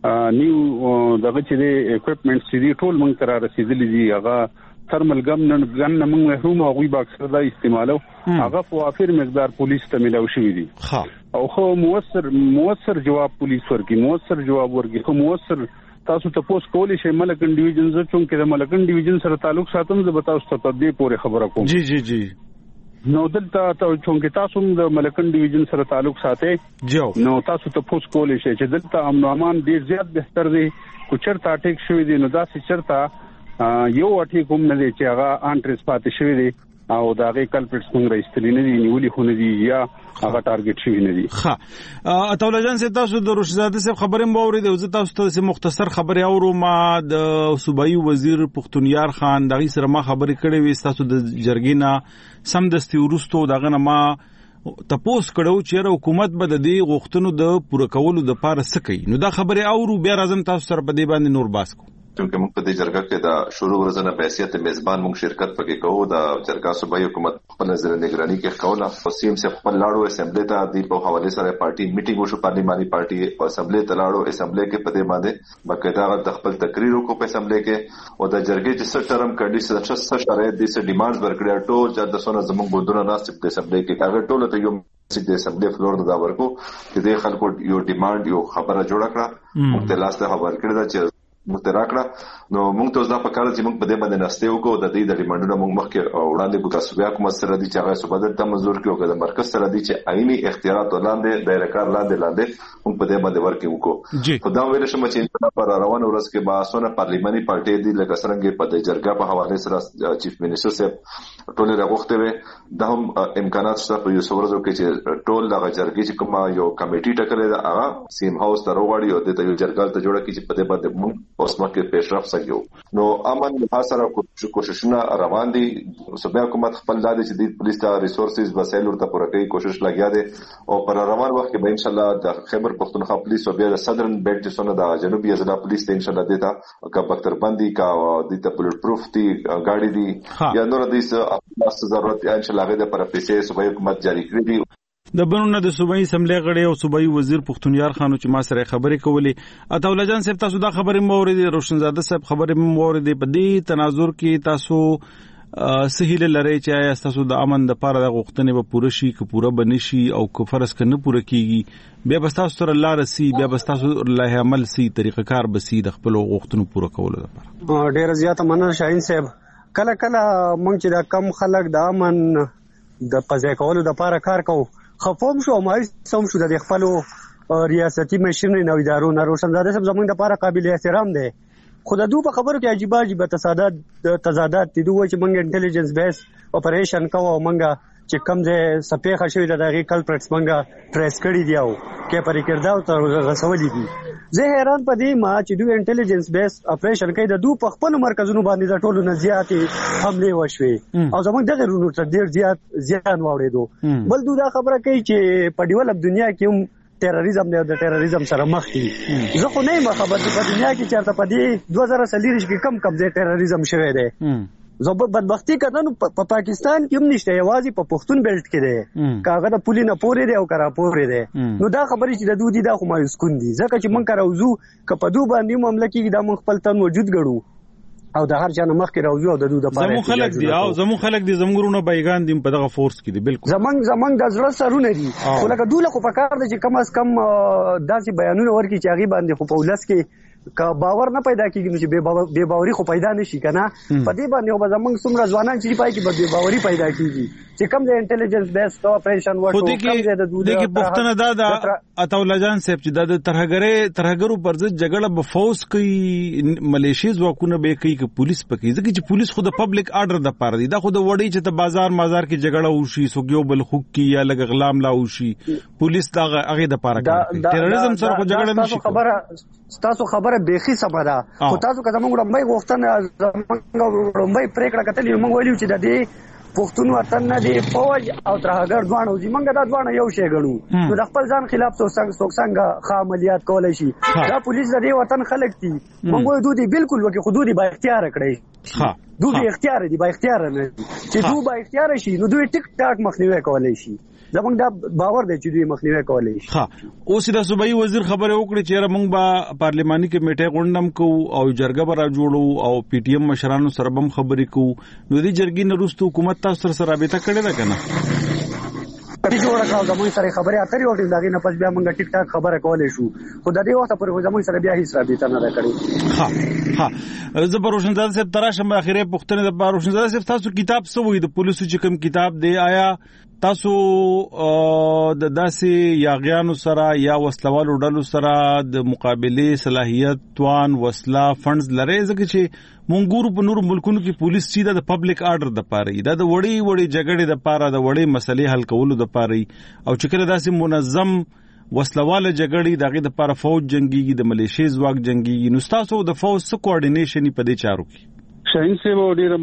نیو دغه چې دی اکوپمنټ چې دی ټول موږ ته را رسیدلي دي هغه ترمل ګن ګن موږ محروم هغوی باکسر دا استعمالو هغه په وافر مقدار پولیس ته ملاو شوی دي او خو موثر موثر جواب پولیس ورکي موثر جواب ورکي خو موثر تاسو ته پوس کولی شي ملکن ډیویژن زه چون کې د ملکن ډیویژن سره تعلق ساتم زه به تاسو ته په دې پورې خبره کوم جی جی جی نو دلته ته چون کې تاسو د ملکن ډیویژن سره تعلق ساتئ جو نو تاسو ته پوس کولی شي چې دلته امن او امان ډیر زیات بهتر دی کو چرته اٹیک شوی دی نو دا چې چرته یو اٹیک هم نه دی چې هغه ان ټریس پاتې شوی دی او دا غي کلپټس موږ راځتلی نه دي نیولې خو نه دي یا هغه ټارګټ شوی نه دي. ښه اطوله جان سي تاسو د روشزاده صاحب خبرې موري دی او تاسو ته مختصر خبرې اورو ما د صوبایي وزیر پختونیار خان دغه سره ما خبرې کړې وې تاسو د جرګینا سم دستي ورستو دغه نه ما تپوس کړو چې حکومت به د دې غوښتنو د پوره کولو د پاره سکی نو دا خبرې اورو بیا راځم تاسو سره په دې باندې نور باس کو क्योंकि موږ په دې جرګه کې دا شروع ورځنه په حیثیت میزبان موږ شرکت پکې کوو دا جرګه صوبایي حکومت خپل نظر نگرانی کې کوله او سیم سے خپل لاړو اسمبلی ته د په حواله سره پارټي میټینګ وشو پارلیماني پارټي او اسمبلی ته لاړو اسمبلی کې په دې باندې باقاعده د خپل تقریر وکړو په اسمبلی کې او د جرګې چې څه ټرم کنډیشن څه شرایط دي څه ډیمانډز ورکړي ټول چې د سونه زموږ ګوندونه ناست په اسمبلی کې هغه ټول ته یو چې د اسمبلی فلور دا ورکو چې د خلکو یو ډیمانډ یو خبره جوړه کړه موږ ته لاسته خبر کړی دا چې مترا کړه نو موږ ته ځدا په کار چې موږ په دې باندې نسته وکړو د دې د ریمانډونو موږ مخکې وړاندې کو تاسو بیا کوم سره دي چې هغه صوبه ته منزور کړو د مرکز سره دي چې عیني اختیارات ولاندې دایره کار لاندې لاندې موږ په دې باندې ورکې وکړو خو دا ویل شم چې په روان ورځ کې باسونه پارلیماني پارټي دي لکه څنګه په دې جرګه په حواله سره چیف منسٹر صاحب ټول راغوښته وي د هم امکانات شته په یو څورځو کې چې ټول د جرګې چې کومه یو کمیټي ټاکلې ده هغه سیم هاوس ته وروړي او د یو جرګه ته جوړه کیږي په دې باندې موږ اوس مکه پیشرفت سګیو نو امن حاصله کوششونه روان دي صوبایي حکومت خپل لاندې چې د پولیس ته ریسورسز وسایل ورته پوره کوي کوشش لګیا دي او پر روان وخت کې به ان شاء الله د خیبر پختونخوا پولیس او بیا د صدرن بیلټ چې څنګه د جنوبي اضلاع پولیس ته ان شاء الله دیتا کا بختر بندي کا د ته بلټ پروف دي گاډي دي یا نور د څه ضرورت ان شاء الله غوډه پر پیسې صوبایي حکومت جاری کړی دي د بنونه د صوبایي اسمبلی غړي او صوبایي وزیر پختونیار خانو چې ما سره خبرې کولې اطوله جان صاحب تاسو دا خبرې موري روشنزاده صاحب خبرې موري په دې تناظر کې تاسو سهیل لري چې تاسو د امن د پاره د غوښتنې به پوره شي که پوره بنشي او که فرض کنه پوره کیږي بیا به تاسو سره لار سي بیا به تاسو له عمل سي طریقه کار به سي د خپل غوښتنو پوره کولو لپاره ډیر زیاته مننه شاهین صاحب کله کله مونږ چې دا کم خلک د امن د پځای کولو د پاره کار کوو خفوم شو مای سم شو د خپل ریاستي مشرنې نو ادارو نه روشنزاده صاحب زمونږ د پاره قابل احترام دی خو د دوه په خبرو کې عجیب عجیب تصادات تضادات دي دوی چې مونږ انټيليجنس بیس اپریشن کوو مونږ چې کم ځای سپېخه شوی د دغه کلپریټس مونږ ټریس کړی دی او کې پرې کړداو ته غسولې دي زه حیران پدې ما چې دوی انټيليجنس بیس اپریشن کوي د دوه په خپل مرکزونو باندې د ټولو نه زیاتې حمله وشوي او زمونږ دغه رونو ته ډیر زیات زیان واوړېدو بل دوی دا خبره کوي چې په ډیولپ دنیا کې هم ټیرریزم دی او د ټیرریزم سره مخ دي زه خو نه یم خبر په دنیا کې چېرته په دې دوه زره څلور کې کم کم ځای ټیرریزم شوی دی زه په بدبختی کتنو په پاکستان کې هم نشته یوازې په پښتون بیلټ کې دی کاغه د پولی نه پورې دی او کرا پورې دی نو دا خبرې چې د دوی دي دا خو مایوس کون دي ځکه چې مونږ راوځو که په دوی باندې معاملې کې دا مونږ خپل تن وجود غړو او د هر چا نه مخکې راوځو او د دوی د پاره زمو خلک دي او زمو خلک دي زمونږونه بایګان دي په دغه فورس کې دي بالکل زمنګ زمنګ د زړه سرونه دي خو لکه دوی له خو په کار دي چې کم از کم داسې بیانونه ورکړي چې هغه باندې خو په ولس کې که باور نه پیدا کیږي نو چې بے باوري خو پیدا نشي کنه په دې باندې او زمنګ څومره ځوانان چې پای کې به بے باوري پیدا کیږي چې کم د انټيليجنس بیس اپریشن ورته کم د دوی د پښتنه دا د اطوله جان صاحب چې د ترهګرې ترهګرو پر ضد جګړه به فوز کوي ملیشیز وکونه به کوي چې پولیس پکې ځکه چې پولیس خو د پبلک آرډر د پاره دی دا خو د وړي چې ته بازار مازار کې جګړه وشي سوګیو بل خوک کې یا لګ غلام لا وشي پولیس دا هغه د پاره کوي ټیرریزم سره خو جګړه نشي خبره تاسو خبره بيخي سبا خو تاسو که زموږ وړاندې غوښتنه زموږ وړاندې پریکړه کتلې موږ ویلو چې د دې پښتون وطن نه دی فوج او ترهګر ځوانو زمونږ دا ځوانه یو شی غنو نو د خپل ځان خلاف څوک څنګه ښه عملیات کولای شي دا پولیس د دې وطن خلک دي موږ دوی بالکل وکي حدود با اختیار کړی ها دوی اختیار دي با اختیار نه چې دوی با اختیار شي نو دوی ټیک ټاک مخنیوي کولای شي زمونږ دا باور دی چې دوی مخنیوي کولای شي ها اوس د صوبایي وزیر خبره وکړي چې موږ به پارلماني کمیټه غونډم کو او جرګه به را جوړو او پی ټی ایم مشرانو سره هم خبرې کو نو دې جرګې نه وروسته حکومت تاسو سره رابطه کړې ده کنه کړي جوړه کاو زموږ سره خبرې اترې وکړې دا نه پس بیا موږ ټیک ټاک خبره کولای شو خو د دې وخت پورې زموږ سره بیا هیڅ رابطه نه کړې ها ها زه به روشنزاده صاحب تراشم اخیری پوښتنه د روشنزاده صاحب تاسو کتاب څه وایي د پولیسو چې کوم کتاب دی آیا تاسو د داسې یاغیانو سره یا وسلوالو ډلو سره د مقابله صلاحیت توان وسله فندز لري ځکه چې مونږ په نور ملکونو کې پولیس چې د پبلک آرډر د پاره دا د وړي وړي جګړې د پاره د وړي مسلې حل کولو د پاره او چې کله داسې منظم وسلواله جګړې دغه د پاره فوج جنگي د ملیشیا ځواک جنگي نو تاسو د فوج سره کوارډینیشن په دې چارو کې شاهین صاحب ډیر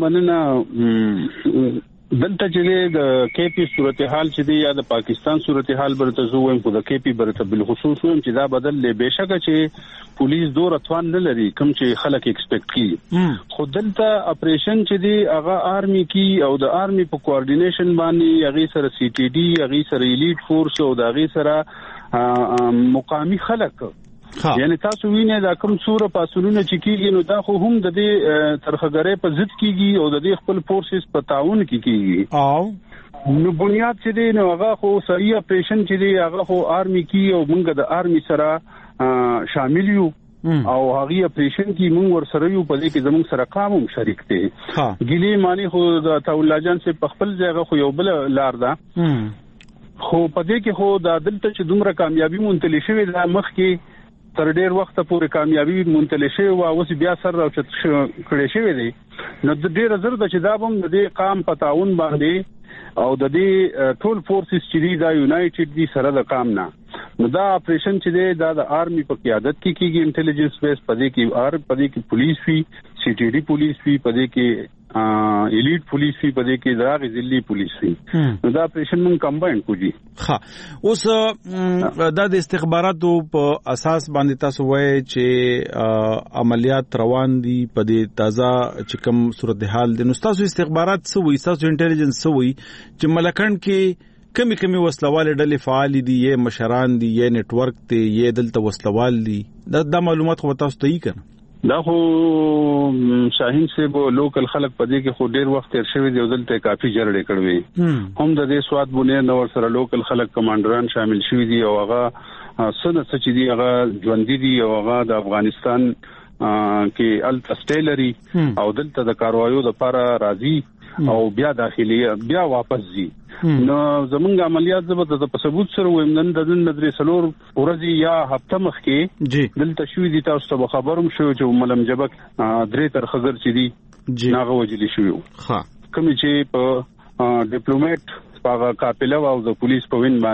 مننه دلته چې د کې پی صورتحال چې دی یا د پاکستان صورتحال برته زویم خو د کې پی برته بل خصوص ویم چې دا بدل له بهشکه چې پولیس دور اتوان نه لري کوم چې خلک ایکسپیکټ کوي خو دلته اپریشن چې دی هغه آرمی کی او د آرمی په کوارډینیشن باندې هغه سره سی ټی ډي هغه سره الیټ فورس او هغه سره مقامی خلک یعنی تاسو وینئ دا کوم څوره پاسولونه چې کیږي نو دا خو هم د دې ترخګرې په ضد کیږي او د دې خپل فورسز په تعاون کې کیږي او نو بنیاد چې دی نو هغه خو صحیح اپریشن چې دی هغه خو آرمی کی او موږ د آرمی سره شامل یو او هغه اپریشن کې موږ ور سره یو په دې کې زموږ سره قام هم شریک دي ګلی معنی خو د تولا جان سے په خپل ځای خو یو بل لار ده خو په دې کې خو د دلته چې دومره کامیابی مونتلی شوی د مخ کې تر ډیر وخت پورې کامیابی مونتل شي او اوس بیا سر راوچت کړي شوی دی نو د ډیر زر د چې دا بم د قام په تعاون باندې او د دې ټول فورسز چې دی دا یونایټډ دي سره د قام نه نو دا اپریشن چې دی دا د آرمی په قیادت کې کیږي انټيليجنس بیس پدې کې آر پدې کې پولیس وی سی ټي ډي پولیس وی پدې کې الیټ پولیس وی پدې کې دا غزلی پولیس وی نو دا اپریشن مون کمباین کوجی ها اوس دا د استخباراتو په اساس باندې تاسو وایي چې عملیات روان دي په دې تازه چې کوم صورتحال دي نو تاسو استخبارات څه وایي تاسو انټيليجنس څه وایي چې ملکند کې کمی کمی وسلواله ډلې فعال دي یې مشران دي یې نت ورک دي یې دلته وسلوال دي دا د معلومات خو تاسو ته یې کنه دا خو شاهین صاحب لوکل خلک پدې کې خو ډیر وخت تیر شوی دی دلته کافي جړړې کړوي هم د دې سواد بونه نو سره لوکل خلک کمانډران شامل شوی دي او هغه سن سچ دي هغه ژوند دي او هغه د افغانستان کې التستیلری او دلته د کاروایو د لپاره راځي او بیا داخلي بیا واپس زی نو زمونږ عملیات زبر د ثبوت سره ویم نن د نن درې سلور ورځي یا هفته مخ کې دلته شوې دي تاسو ته خبروم شو چې ملم جبک درې تر خزر چې دي ناغه وجلی شو ها کوم چې په ډیپلوماټ هغه قافله او د پولیس په وین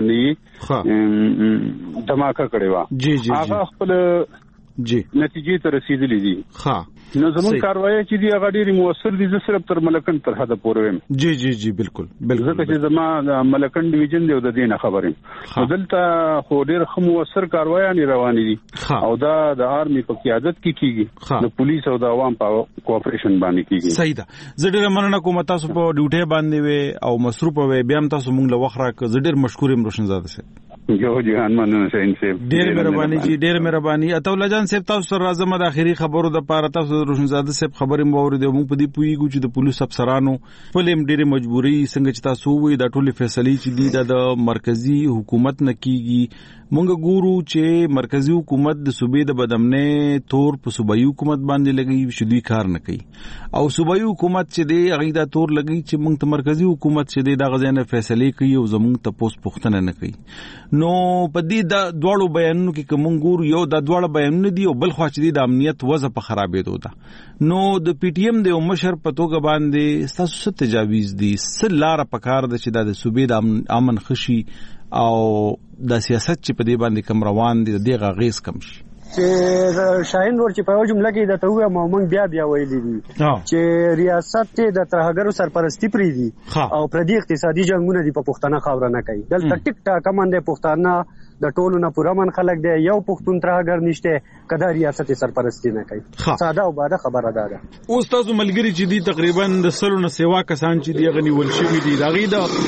باندې دماکه کړې و هغه خپل جی نتیجې ته رسیدلې دي ها نو زمون کاروایی چې دی هغه ډېری موثر دي صرف تر ملکند تر حد پورې ویم جی جی جی بالکل بالکل ځکه چې زما د ملکند ډیویژن دی او د دینه خبرې دلته خو ډېر خو موثر کاروایی نه روان دي او دا د آرمی په قیادت کې کیږي د پولیس او د عوام په کوآپریشن باندې کیږي صحیح ده زه ډېر مننه کوم تاسو په ډیوټي باندې وي او مصروف وي بیا هم تاسو مونږ له وخت راک زه ډېر مشکور یم روشنزاده صاحب جو جهان مننه شاهین صاحب ډېر مهرباني جی ډېر مهرباني اتولا جان صاحب تاسو سره راځم د اخیری خبرو د پاره تاسو روشنزاده صاحب خبرې مو اوریدو موږ په دې پویګو چې د پولیس افسرانو په لیم ډېر مجبوري څنګه چې تاسو وې د ټولې فیصلې چې دي د مرکزی حکومت نه کیږي مونږ ګورو چې مرکزی حکومت د صوبې د بدامنې تور په صوبایي حکومت باندې لګي شې دوی کار نه کوي او صوبایي حکومت چې دی هغه دا تور لګي چې مونږ ته مرکزی حکومت چې دی د غزنه فیصلې کوي او زمونږ ته پوس پختنه نه کوي نو په دې د دواړو بیانونو کې کوم ګورو یو د دواړو بیانونه دي او بل خو چې د امنیت وضع په خرابېدو ده نو د پی ټی ایم د مشر په توګه باندې تاسو څه تجاویز دي څه لار پکار ده چې د صوبې د امن خشي او د سیاست چې په دې باندې کم روان دي د غیز کم شي چې شاهین ور چې په یو جمله کې د ته وې موږ بیا بیا ویلي دي چې ریاست د ترهګرو سرپرستی پری دي او پردي اقتصادي جنگونه دي په پښتنه خاور نه کوي دلته ټیک ټاک باندې پښتانه د ټولو نه پوره من خلک دی یو پښتون ترهګر نشته کدا ریاست سرپرستی نه کوي ساده او باده خبره ده اوس تاسو ملګری چې دي تقریبا د سلو نه سیوا کسان چې دی غنی ول شي دي داغي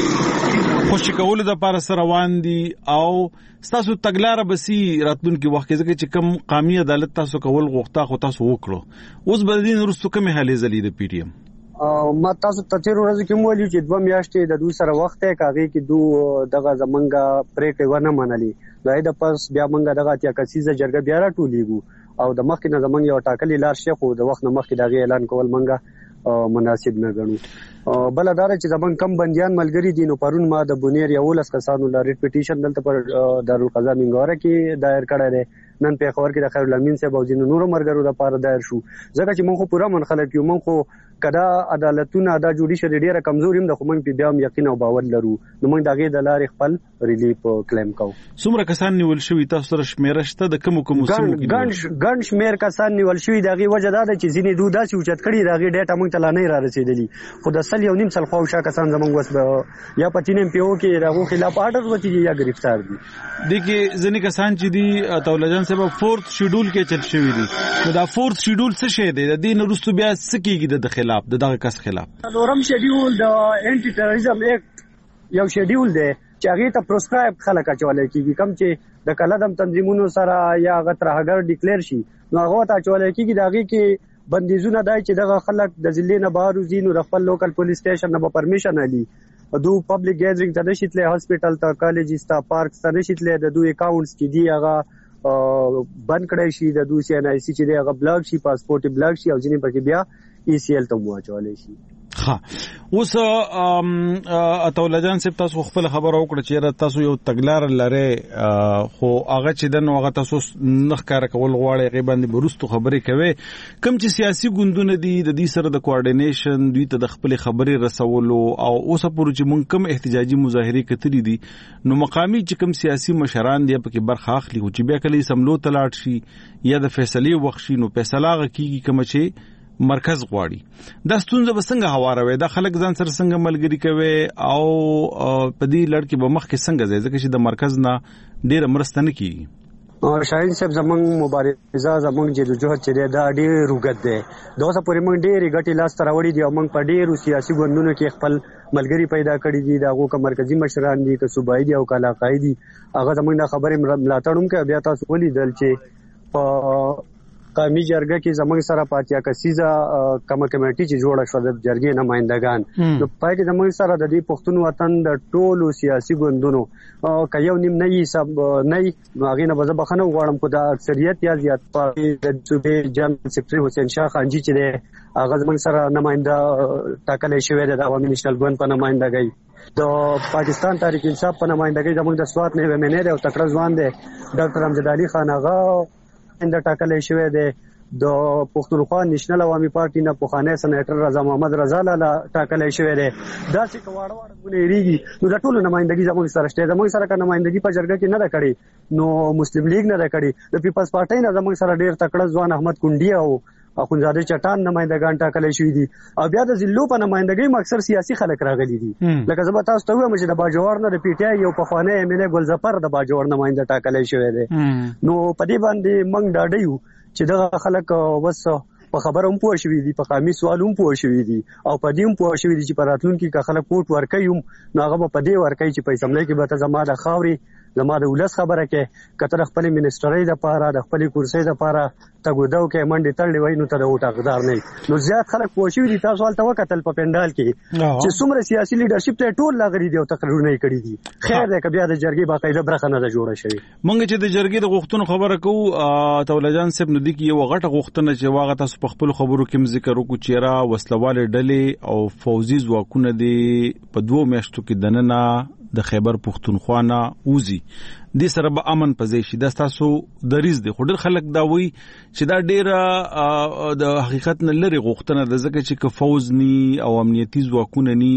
د خوشی کول د پاره سره روان دي او تاسو تګلار بسی راتلونکي وخت کې چې کم قومي عدالت تاسو کول غوښتا خو تاسو وکړو اوس بل دین ورستو کومه حالې زلي د پی ټی ایم ما تاسو ته تیر ورځ کې مولي چې دوه میاشتې د دوی سره وخت یې کاږي چې دو دغه زمنګا پریکړه ونه منلي لای د پس بیا منګه دغه اتیا کسیزه جرګه بیا راټولېګو او د مخکې نه زمنګ یو ټاکلي لار شي خو د وخت نه مخکې دغه اعلان کول منګه مناسب نه غنو بل اداره چې زمنګ کم بنديان ملګری دي نو پرون ما د بونیر یو لس کسانو لارې پټیشن دلته پر دارالقضا منګوره کې دایر کړی دی نن په خبر کې د خیر الامین صاحب او جن نور مرګرو د پاره دایر شو ځکه چې مونږ پورا من خلک یو مونږ کدا عدالتونه دا جوډیشل ډیره کمزوري هم د خو مونږ په بیا یقین او باور لرو نو مونږ دغه د لارې خپل ریلیف کلیم کوو څومره کسان نیول شوی تاسو سره شمیره شته د کوم کوم سیمو کې ګڼ ګڼ شمیر کسان نیول شوی دغه وجه دا ده چې ځینې دوه داسې اوچت کړي دغه ډیټا مونږ ته نه را رسیدلی خو د سل یو نیم سل خو شا کسان زمونږ وس یا پټینم پیو کې دغه خلاف آرډر وتی یا گرفتار دي دغه ځینې کسان چې دي تولجان سبب فورث شیډول کې چل شوی دي نو دا فورث شیډول څه شی دی د دین وروسته بیا څه کیږي د خلاف د دغه کس خلاف نورم شیډول د انټي ټیرریزم ایکټ یو شیډول دی چې هغه ته پروسکرایب خلک اچولای کیږي کم چې د کلدم تنظیمونو سره یا غترهګر ډیکلیئر شي نو هغه ته اچولای کیږي دغه کې بندیزونه دای چې دغه خلک د ضلع نه بهر وزي نو د خپل لوکل پولیس سټیشن نه پرمیشن علي دو پبلک ګیدرینګ ته نشیتله هاسپټل ته کالجز ته پارک ته نشیتله د دوی اکاونټس کې دی هغه بند کړی شي د دوی سی ان آی سی چې دی هغه بلاک شي پاسپورت بلاک شي او ځینې پکې بیا ای سی ال ته موچولای شي ها اوس اتولجان صاحب تاسو خپل خبر او کړ چې تاسو یو تګلار لره خو هغه چې د نوغه تاسو نخ کار کول غواړي غیباندې برستو خبرې کوي کوم چې سیاسي ګوندونه دي د دې سره د کوارډینیشن دوی ته د خپل خبرې رسولو او اوس پورې چې مونږ کوم احتجاجي مظاهره کتري دي نو مقامی چې کوم سیاسي مشران دي په کې برخه اخلي او چې بیا کله سملو تلاټ شي یا د فیصلې وخت شي نو فیصله غکیږي کوم چې مرکز غواړي دا ستونزه به څنګه هواروي دا خلک ځان سره څنګه ملګری کوي او په دې لړ کې به مخ کې څنګه ځي ځکه چې د مرکز نه ډیره مرسته نه کیږي شاهین صاحب زمونږ مبارزه زمونږ جدوجہد چې دا ډیر روغت دی دوسه پورې موږ ډیره غټي لاس تراوړي دي او موږ په ډیرو سیاسي ګوندونو کې خپل ملګری پیدا کړی دي دا غو مرکزی مشران دي که صوبایي دي او کلا قائدي هغه زمونږ د خبرې ملاتړ کوي بیا تاسو ولیدل چې په قومي جرګه کې زموږ سره پاتیا کسیزه کوم کمیټي چې جوړه شو د جرګې نمائندگان نو پای کې زموږ سره د دې پښتون وطن د ټولو سیاسي ګوندونو کيو نیم نه یې سب نه هغه نه بزه بخنه غواړم خو د اکثریت یا زیات پای د صوبې جنرال سیکریټري حسین شاه خانجی چې د هغه زموږ سره نمائنده ټاکل شوی د عوامي نېشنل ګوند په نمائندګۍ د پاکستان تحریک انصاف په نمائندګۍ زموږ د سوات نه ومنه دی او تکړه ځوان دی ډاکټر امجد علي خان هغه اند ټاکل شوی دی د پښتونخوا نېشنل عوامي پارټي نه پوخانه سېنیټر رضا محمد رضا لاله ټاکل شوی دی دا چې کواړه وړ غونې ریږي نو د ټولو نمائندګي زموږ سره شته زموږ سره کا نمائندګي په جرګه کې نه ده کړې نو مسلم لیگ نه ده کړې د پیپلز پارټي نه زموږ سره ډیر تکړه ځوان احمد کونډي او اخونزاده چټان نمائندگان ټاکل شوی دي او بیا د ضلعو په نمائندګۍ مکسر سیاسي خلک راغلي دي لکه زما تاسو ته وایم چې د باجوړ نه د پی ټی آی یو په خوانه ایم ال ګل ظفر د باجوړ نمائنده ټاکل شوی دی نو په دې باندې موږ ډاډیو چې دغه خلک وس په خبره هم پوه شوي دي په قامي سوال هم پوه شوي دي او په دې هم پوه شوي دي چې په راتلونکي کې خلک کوټ ورکوي هم نو هغه په دې ورکوي چې په اسمبلی کې به ته زما د خاورې زما د ولس خبره کې کتر خپل منسټرۍ د پاره د خپل کرسۍ د پاره تګودو کې منډه تړلې وای نو ته د وټ حقدار نه نو زیات خلک پوه شوي دي تاسو ولته وکتل په پندال کې چې څومره سیاسي لیډرشپ ته ټول لاغري دي او تقریرونه کړي دي خیر ده کبه د جرګې باقاعده برخه نه جوړه شوی مونږ چې د جرګې د غوښتنو خبره کوو تولجان صاحب نو دي کې یو غټه غوښتنه چې واغه تاسو په خپل خبرو کې ذکر وکړو چې را وسلواله ډلې او فوزي ځواکونه دي په دوه میاشتو کې دننه د خیبر پختونخوا نه اوزي د سره به امن پځې شي د تاسو دریز دي خو ډېر خلک دا وایي چې دا ډېر د حقیقت نه لري غوښتنه د ځکه چې ک فوز ني او امنیتي ځواکونه ني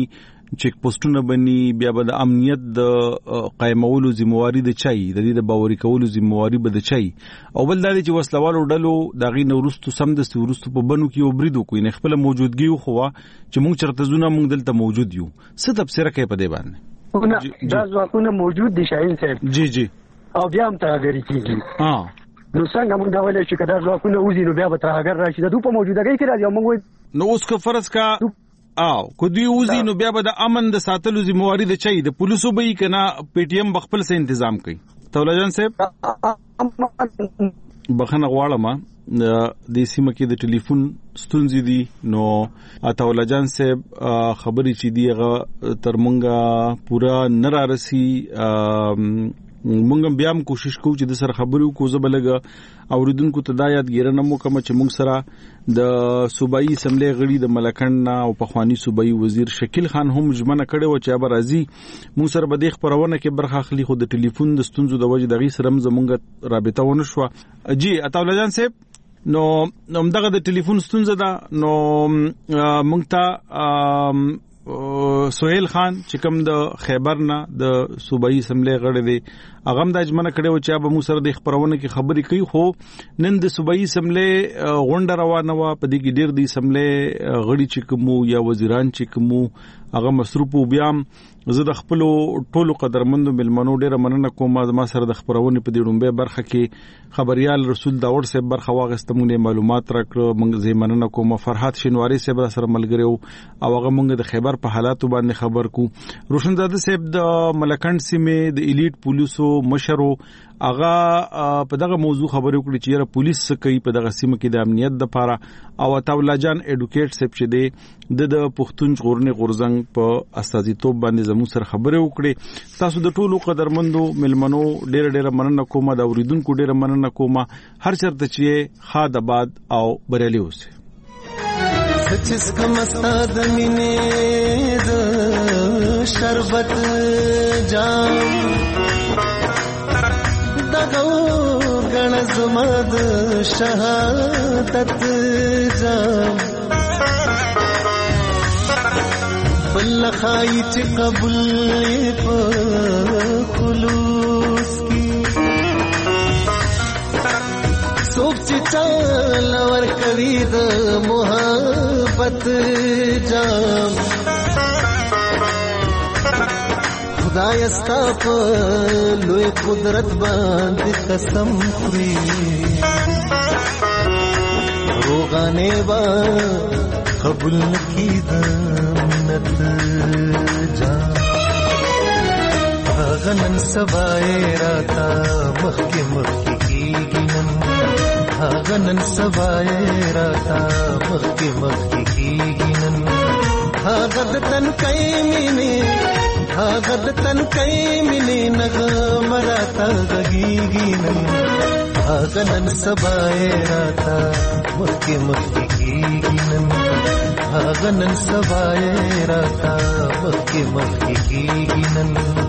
چیک پوسټونه بني بیا به د امنیت د قائمولو ذمہواری د چای د دې د باوري کولو ذمہواری به د چای او بل دا چې وسلوالو ډلو دغه نورستو سم د ورستو په بنو کې وبریدو کوي نه خپل موجودګي خو چې موږ چرته زونه موږ دلته موجود یو څه تفسیر کوي په دې باندې دا ځواکونه موجود دي شاهین صاحب جی جی او بیا هم تغیر کیږي ها نو څنګه موږ دا ولې چې کدا ځواکونه وزي نو بیا به تغیر راشي د دوی په موجودګۍ کې راځي موږ نو اوس کو فرض کا او کو دی وزي نو بیا به د امن د ساتلو ذمہواری د چي د پولیسو به کنا پی ټی ایم بخپل سره تنظیم کوي تولا جان صاحب بخنه غواړم د سیمه کې د ټلیفون ستونزې دي نو اتولا جان صاحب خبري چې دی غ ترمنګا پورا نرارسي مونږ بیا هم کوشش کوو چې د سره خبرو کو زبلګه اوریدونکو ته دا یادګیرنه مو کوم چې مونږ سره د صوبایي اسمبلی غړي د ملکند او پخوانی صوبایي وزیر شکیل خان هم ژمنه کړې و چې ابر ازي مونږ سره به د خبرونه کې برخه اخلي خو د ټلیفون د ستونزو د وجې دغه سره زمونږ رابطه ونه شو جی عطاولا جان صاحب نو همدغه د ټلیفون ستونزه ده نو مونږ ته سہیل خان چې کوم د خیبر نه د صوبایي اسمبلی غړی دی هغه هم د اجمنه کړو چې به مو سره د خبرونه کې خبرې کوي خو نن د صوبایي اسمبلی غونډه روانه و په دې کې ډیر د اسمبلی غړي چې کوم یا وزیران چې کوم هغه مصروف بیا زه د خپل ټولو قدرمندو ملمنو ډیره مننه کوم ما سره د خبرونه په دې ډومبه برخه کې خبريال رسول داور صاحب برخه واغسته موږ معلومات راکړو موږ زه مننه کوم فرحات شینواری صاحب سره ملګری او هغه موږ د خیبر په حالاتو باندې خبر کو روشنزاده صاحب د ملکند سیمه د الیټ پولیسو مشرو اغا په دغه موضوع خبرې وکړي چې یاره پولیس څه کوي په دغه سیمه کې د امنیت لپاره او عطاولا جان اډوکیټ صاحب چې دی د پښتون غورنه غورزنګ په استازیتوب باندې زموږ سره خبرې وکړي تاسو د ټولو قدرمندو ملمنو ډېر ډېر مننه کوم دا اوریدونکو ډېر مننه کوم هر چرته چې خاد آباد او بریالي اوسه سچس کم استاد مینه د شربت جام دغو گن زمد شهادت جام بل خای چې قبول په خلوص کی سوچ چال ور کوي د محبت جام خدای استا په لوی قدرت باندې قسم خوري روغانه با قبول نکی د منت جام غنن سبای راتا مخک مخک کیږي نن غنن سبای راتا مخک مخک کیږي نن غد تن کای مینه غد تن کای مینه نغم راتا غږیږي نن غنن سبای راتا مخک مخک کیږي نن غنن سبای راتا مخک مخک کیږي نن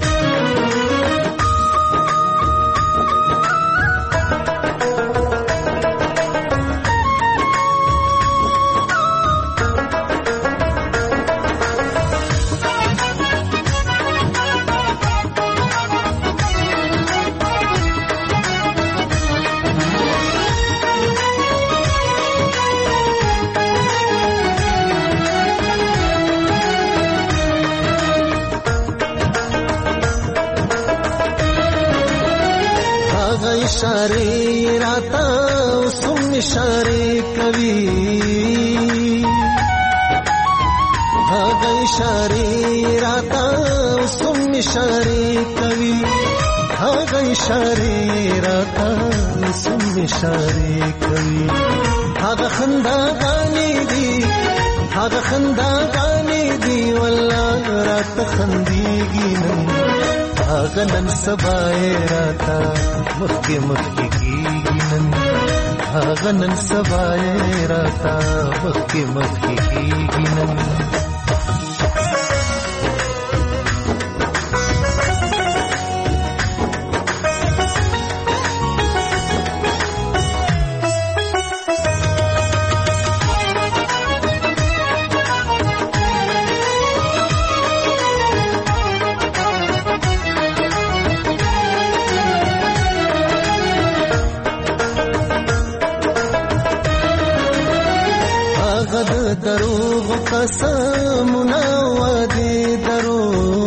इशारे राता सुम इशारे कवि भागा इशारे राता सुम इशारे कवि भागा इशारे राता सुम इशारे कवि भागा खंदा गाने दी भागा खंदा गाने दी वल्लाह रात खंदीगी नहीं غنن سبای راتا مخک مخک کیږي نن غنن سبای راتا مخک مخک کیږي نن قسمونه وعدې درو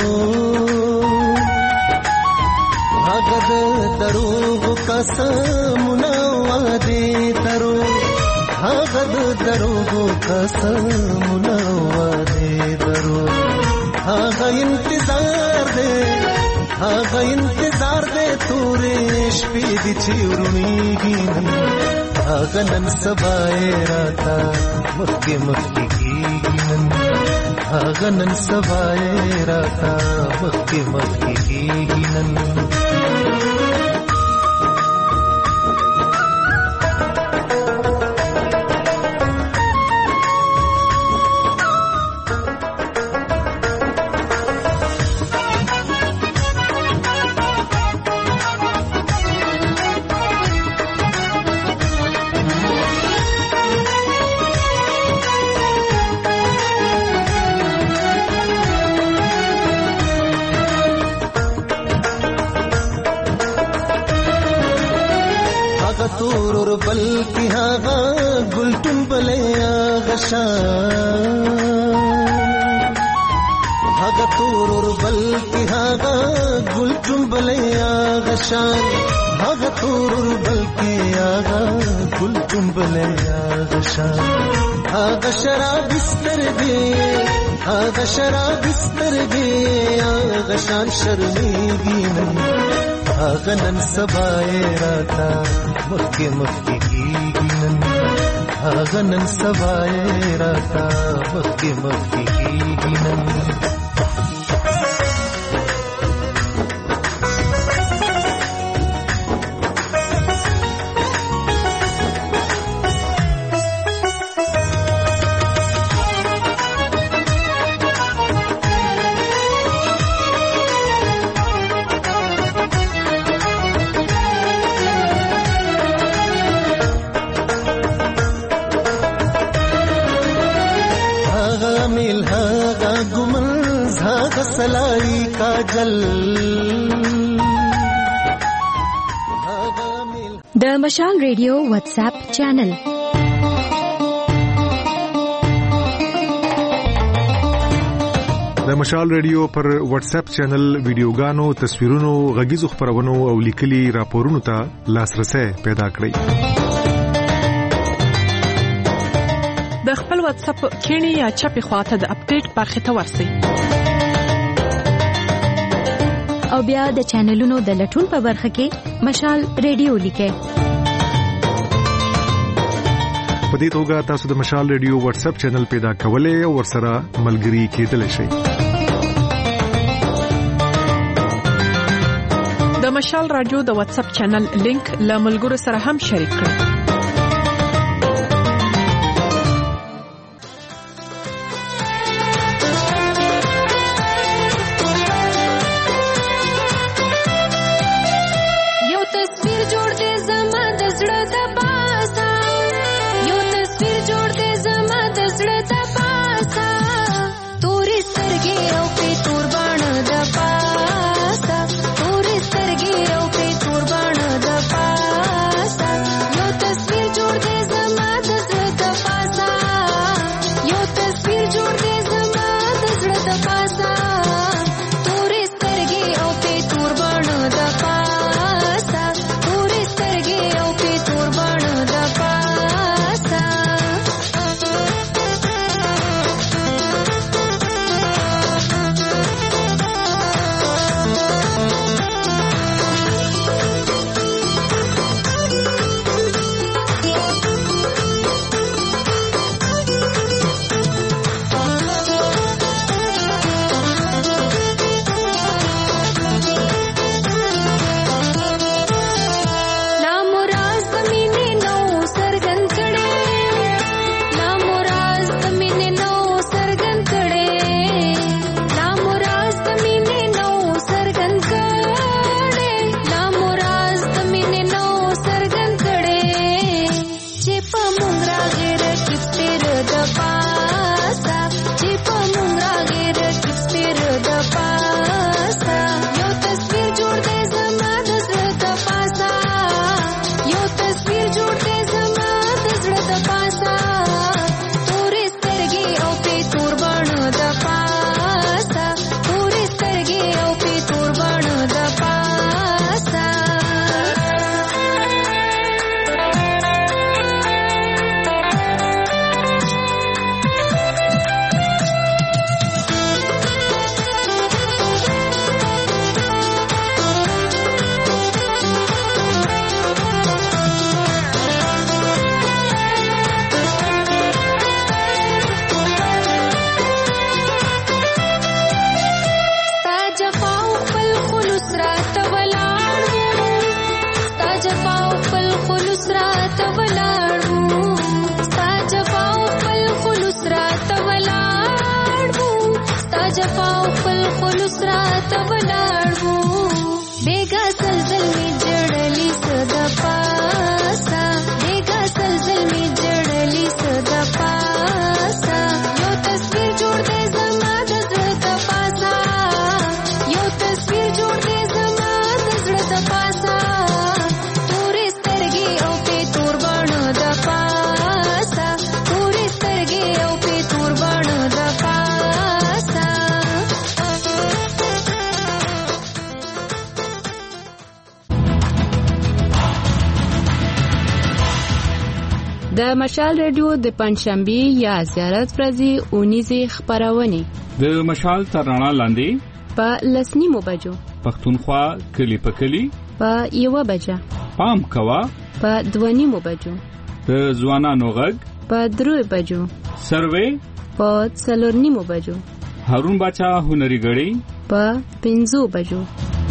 هغه د دروغو قسمونه وعدې درو هغه د دروغو قسمونه وعدې درو هغه انتظار دې هغه انتظار دې تورې شپې دي چې ورونیږي هغه نن سبا یې راته مخکې مخکې کېږي نن هغه نن سبا یې راته مخکې مخکې کېږي نن بلکی هاغا گلتون بلیا غشان هاغا تورور بلکی هاغا گلتون بلیا غشان هاغا تورور بلکی هاغا گلتون بلیا غشان هاغا شراب استرگی هاغا شراب استرگی هاغا شان شرمیگی نن هاغا نن سبا یې راته مخکې مخکې کېږي نن هغه نن سبا یې راته مخکې مخکې کېږي نن سلائی کاجل د مشال ریډیو واتس اپ چینل د مشال ریډیو پر واتس اپ چینل ویډیوګانو تصویرونو غږیزو خبرونو او لیکلي راپورونو ته لاسرسي پیدا کړئ د خپل واتس اپ کینی یا چپی خواته د اپډیټ برخه ته ورسئ او بیا د چینلونو د لټون په برخه کې مشال ریډیو لیکئ په دې توګه تاسو د مشال ریډیو واتس اپ چینل پیدا کولای او ورسره ملګري کېدلی شئ د مشال رادیو د واتس اپ چینل لینک له ملګرو سره هم شریک کړئ Yo te सलसल में जड़ली सदा पासा देगा सलसल में जड़ली सदा पासा यो तस्वीर जोड़ दे जमा दजड़ तपासा यो तस्वीर जोड़ दे जमा दजड़ तपासा तोरे स्तरगे औ पे तोर बाण द पासा तोरे स्तरगे औ पे तोर बाण द पासा د مشال رادیو د پنځشنبه یا زیارت ورځې اونیزه خبرونه د مشال ترانه لاندې په لسنیمو بجو پښتونخوا کلی په کلی په یو بجه پام کوا په دوانیمو بجو د ځوانانو غږ په درو بجو سروې په څلورنیمو بجو هارون باچا هنري غړي په پنځو بجو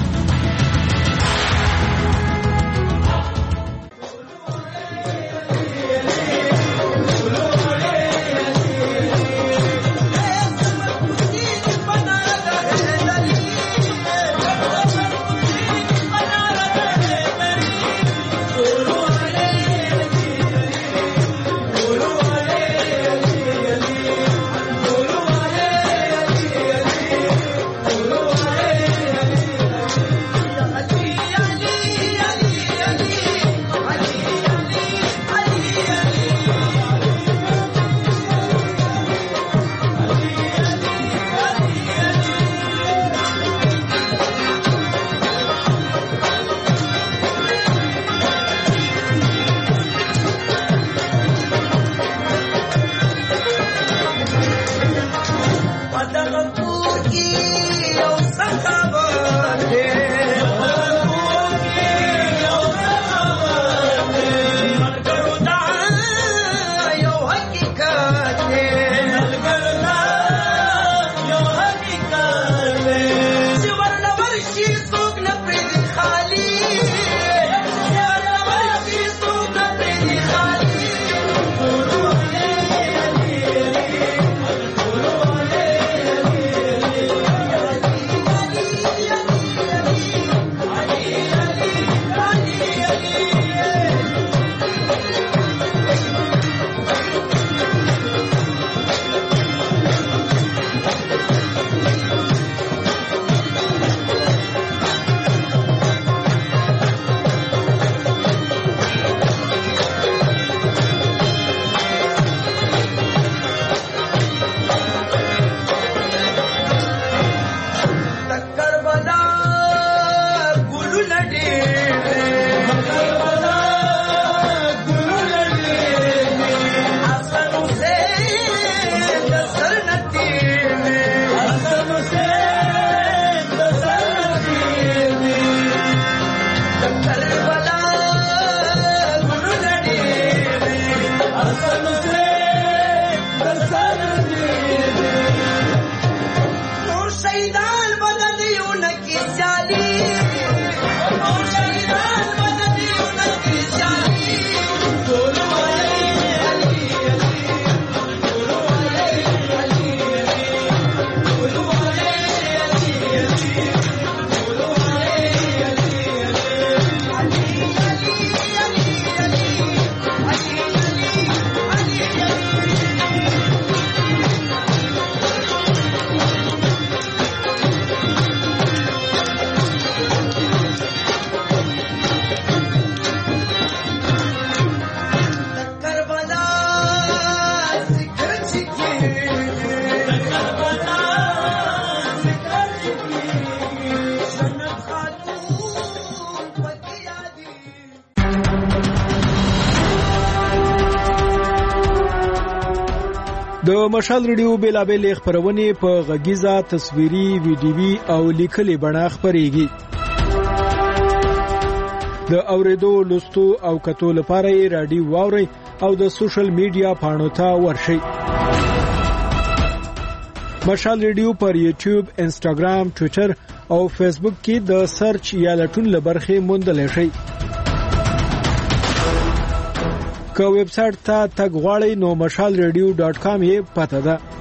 د مشال ریډیو بیلابل خبرونه په غږیزه تصویري ویډیوي او لیکلي بڼه خبريږي. د اوریدو لوستو او کتو لپاره رادیو واوري او د سوشل میډیا پاڼو ته ورشي. مشال ریډیو پر یوټیوب، انسټاګرام، ټوئیټر او فیسبوک کې د سرچ یا لټون لبرخه موندل شي. که ویب سټ ته تګ غواړئ نو مشال ریډیو ډاټ کام یې پته ده.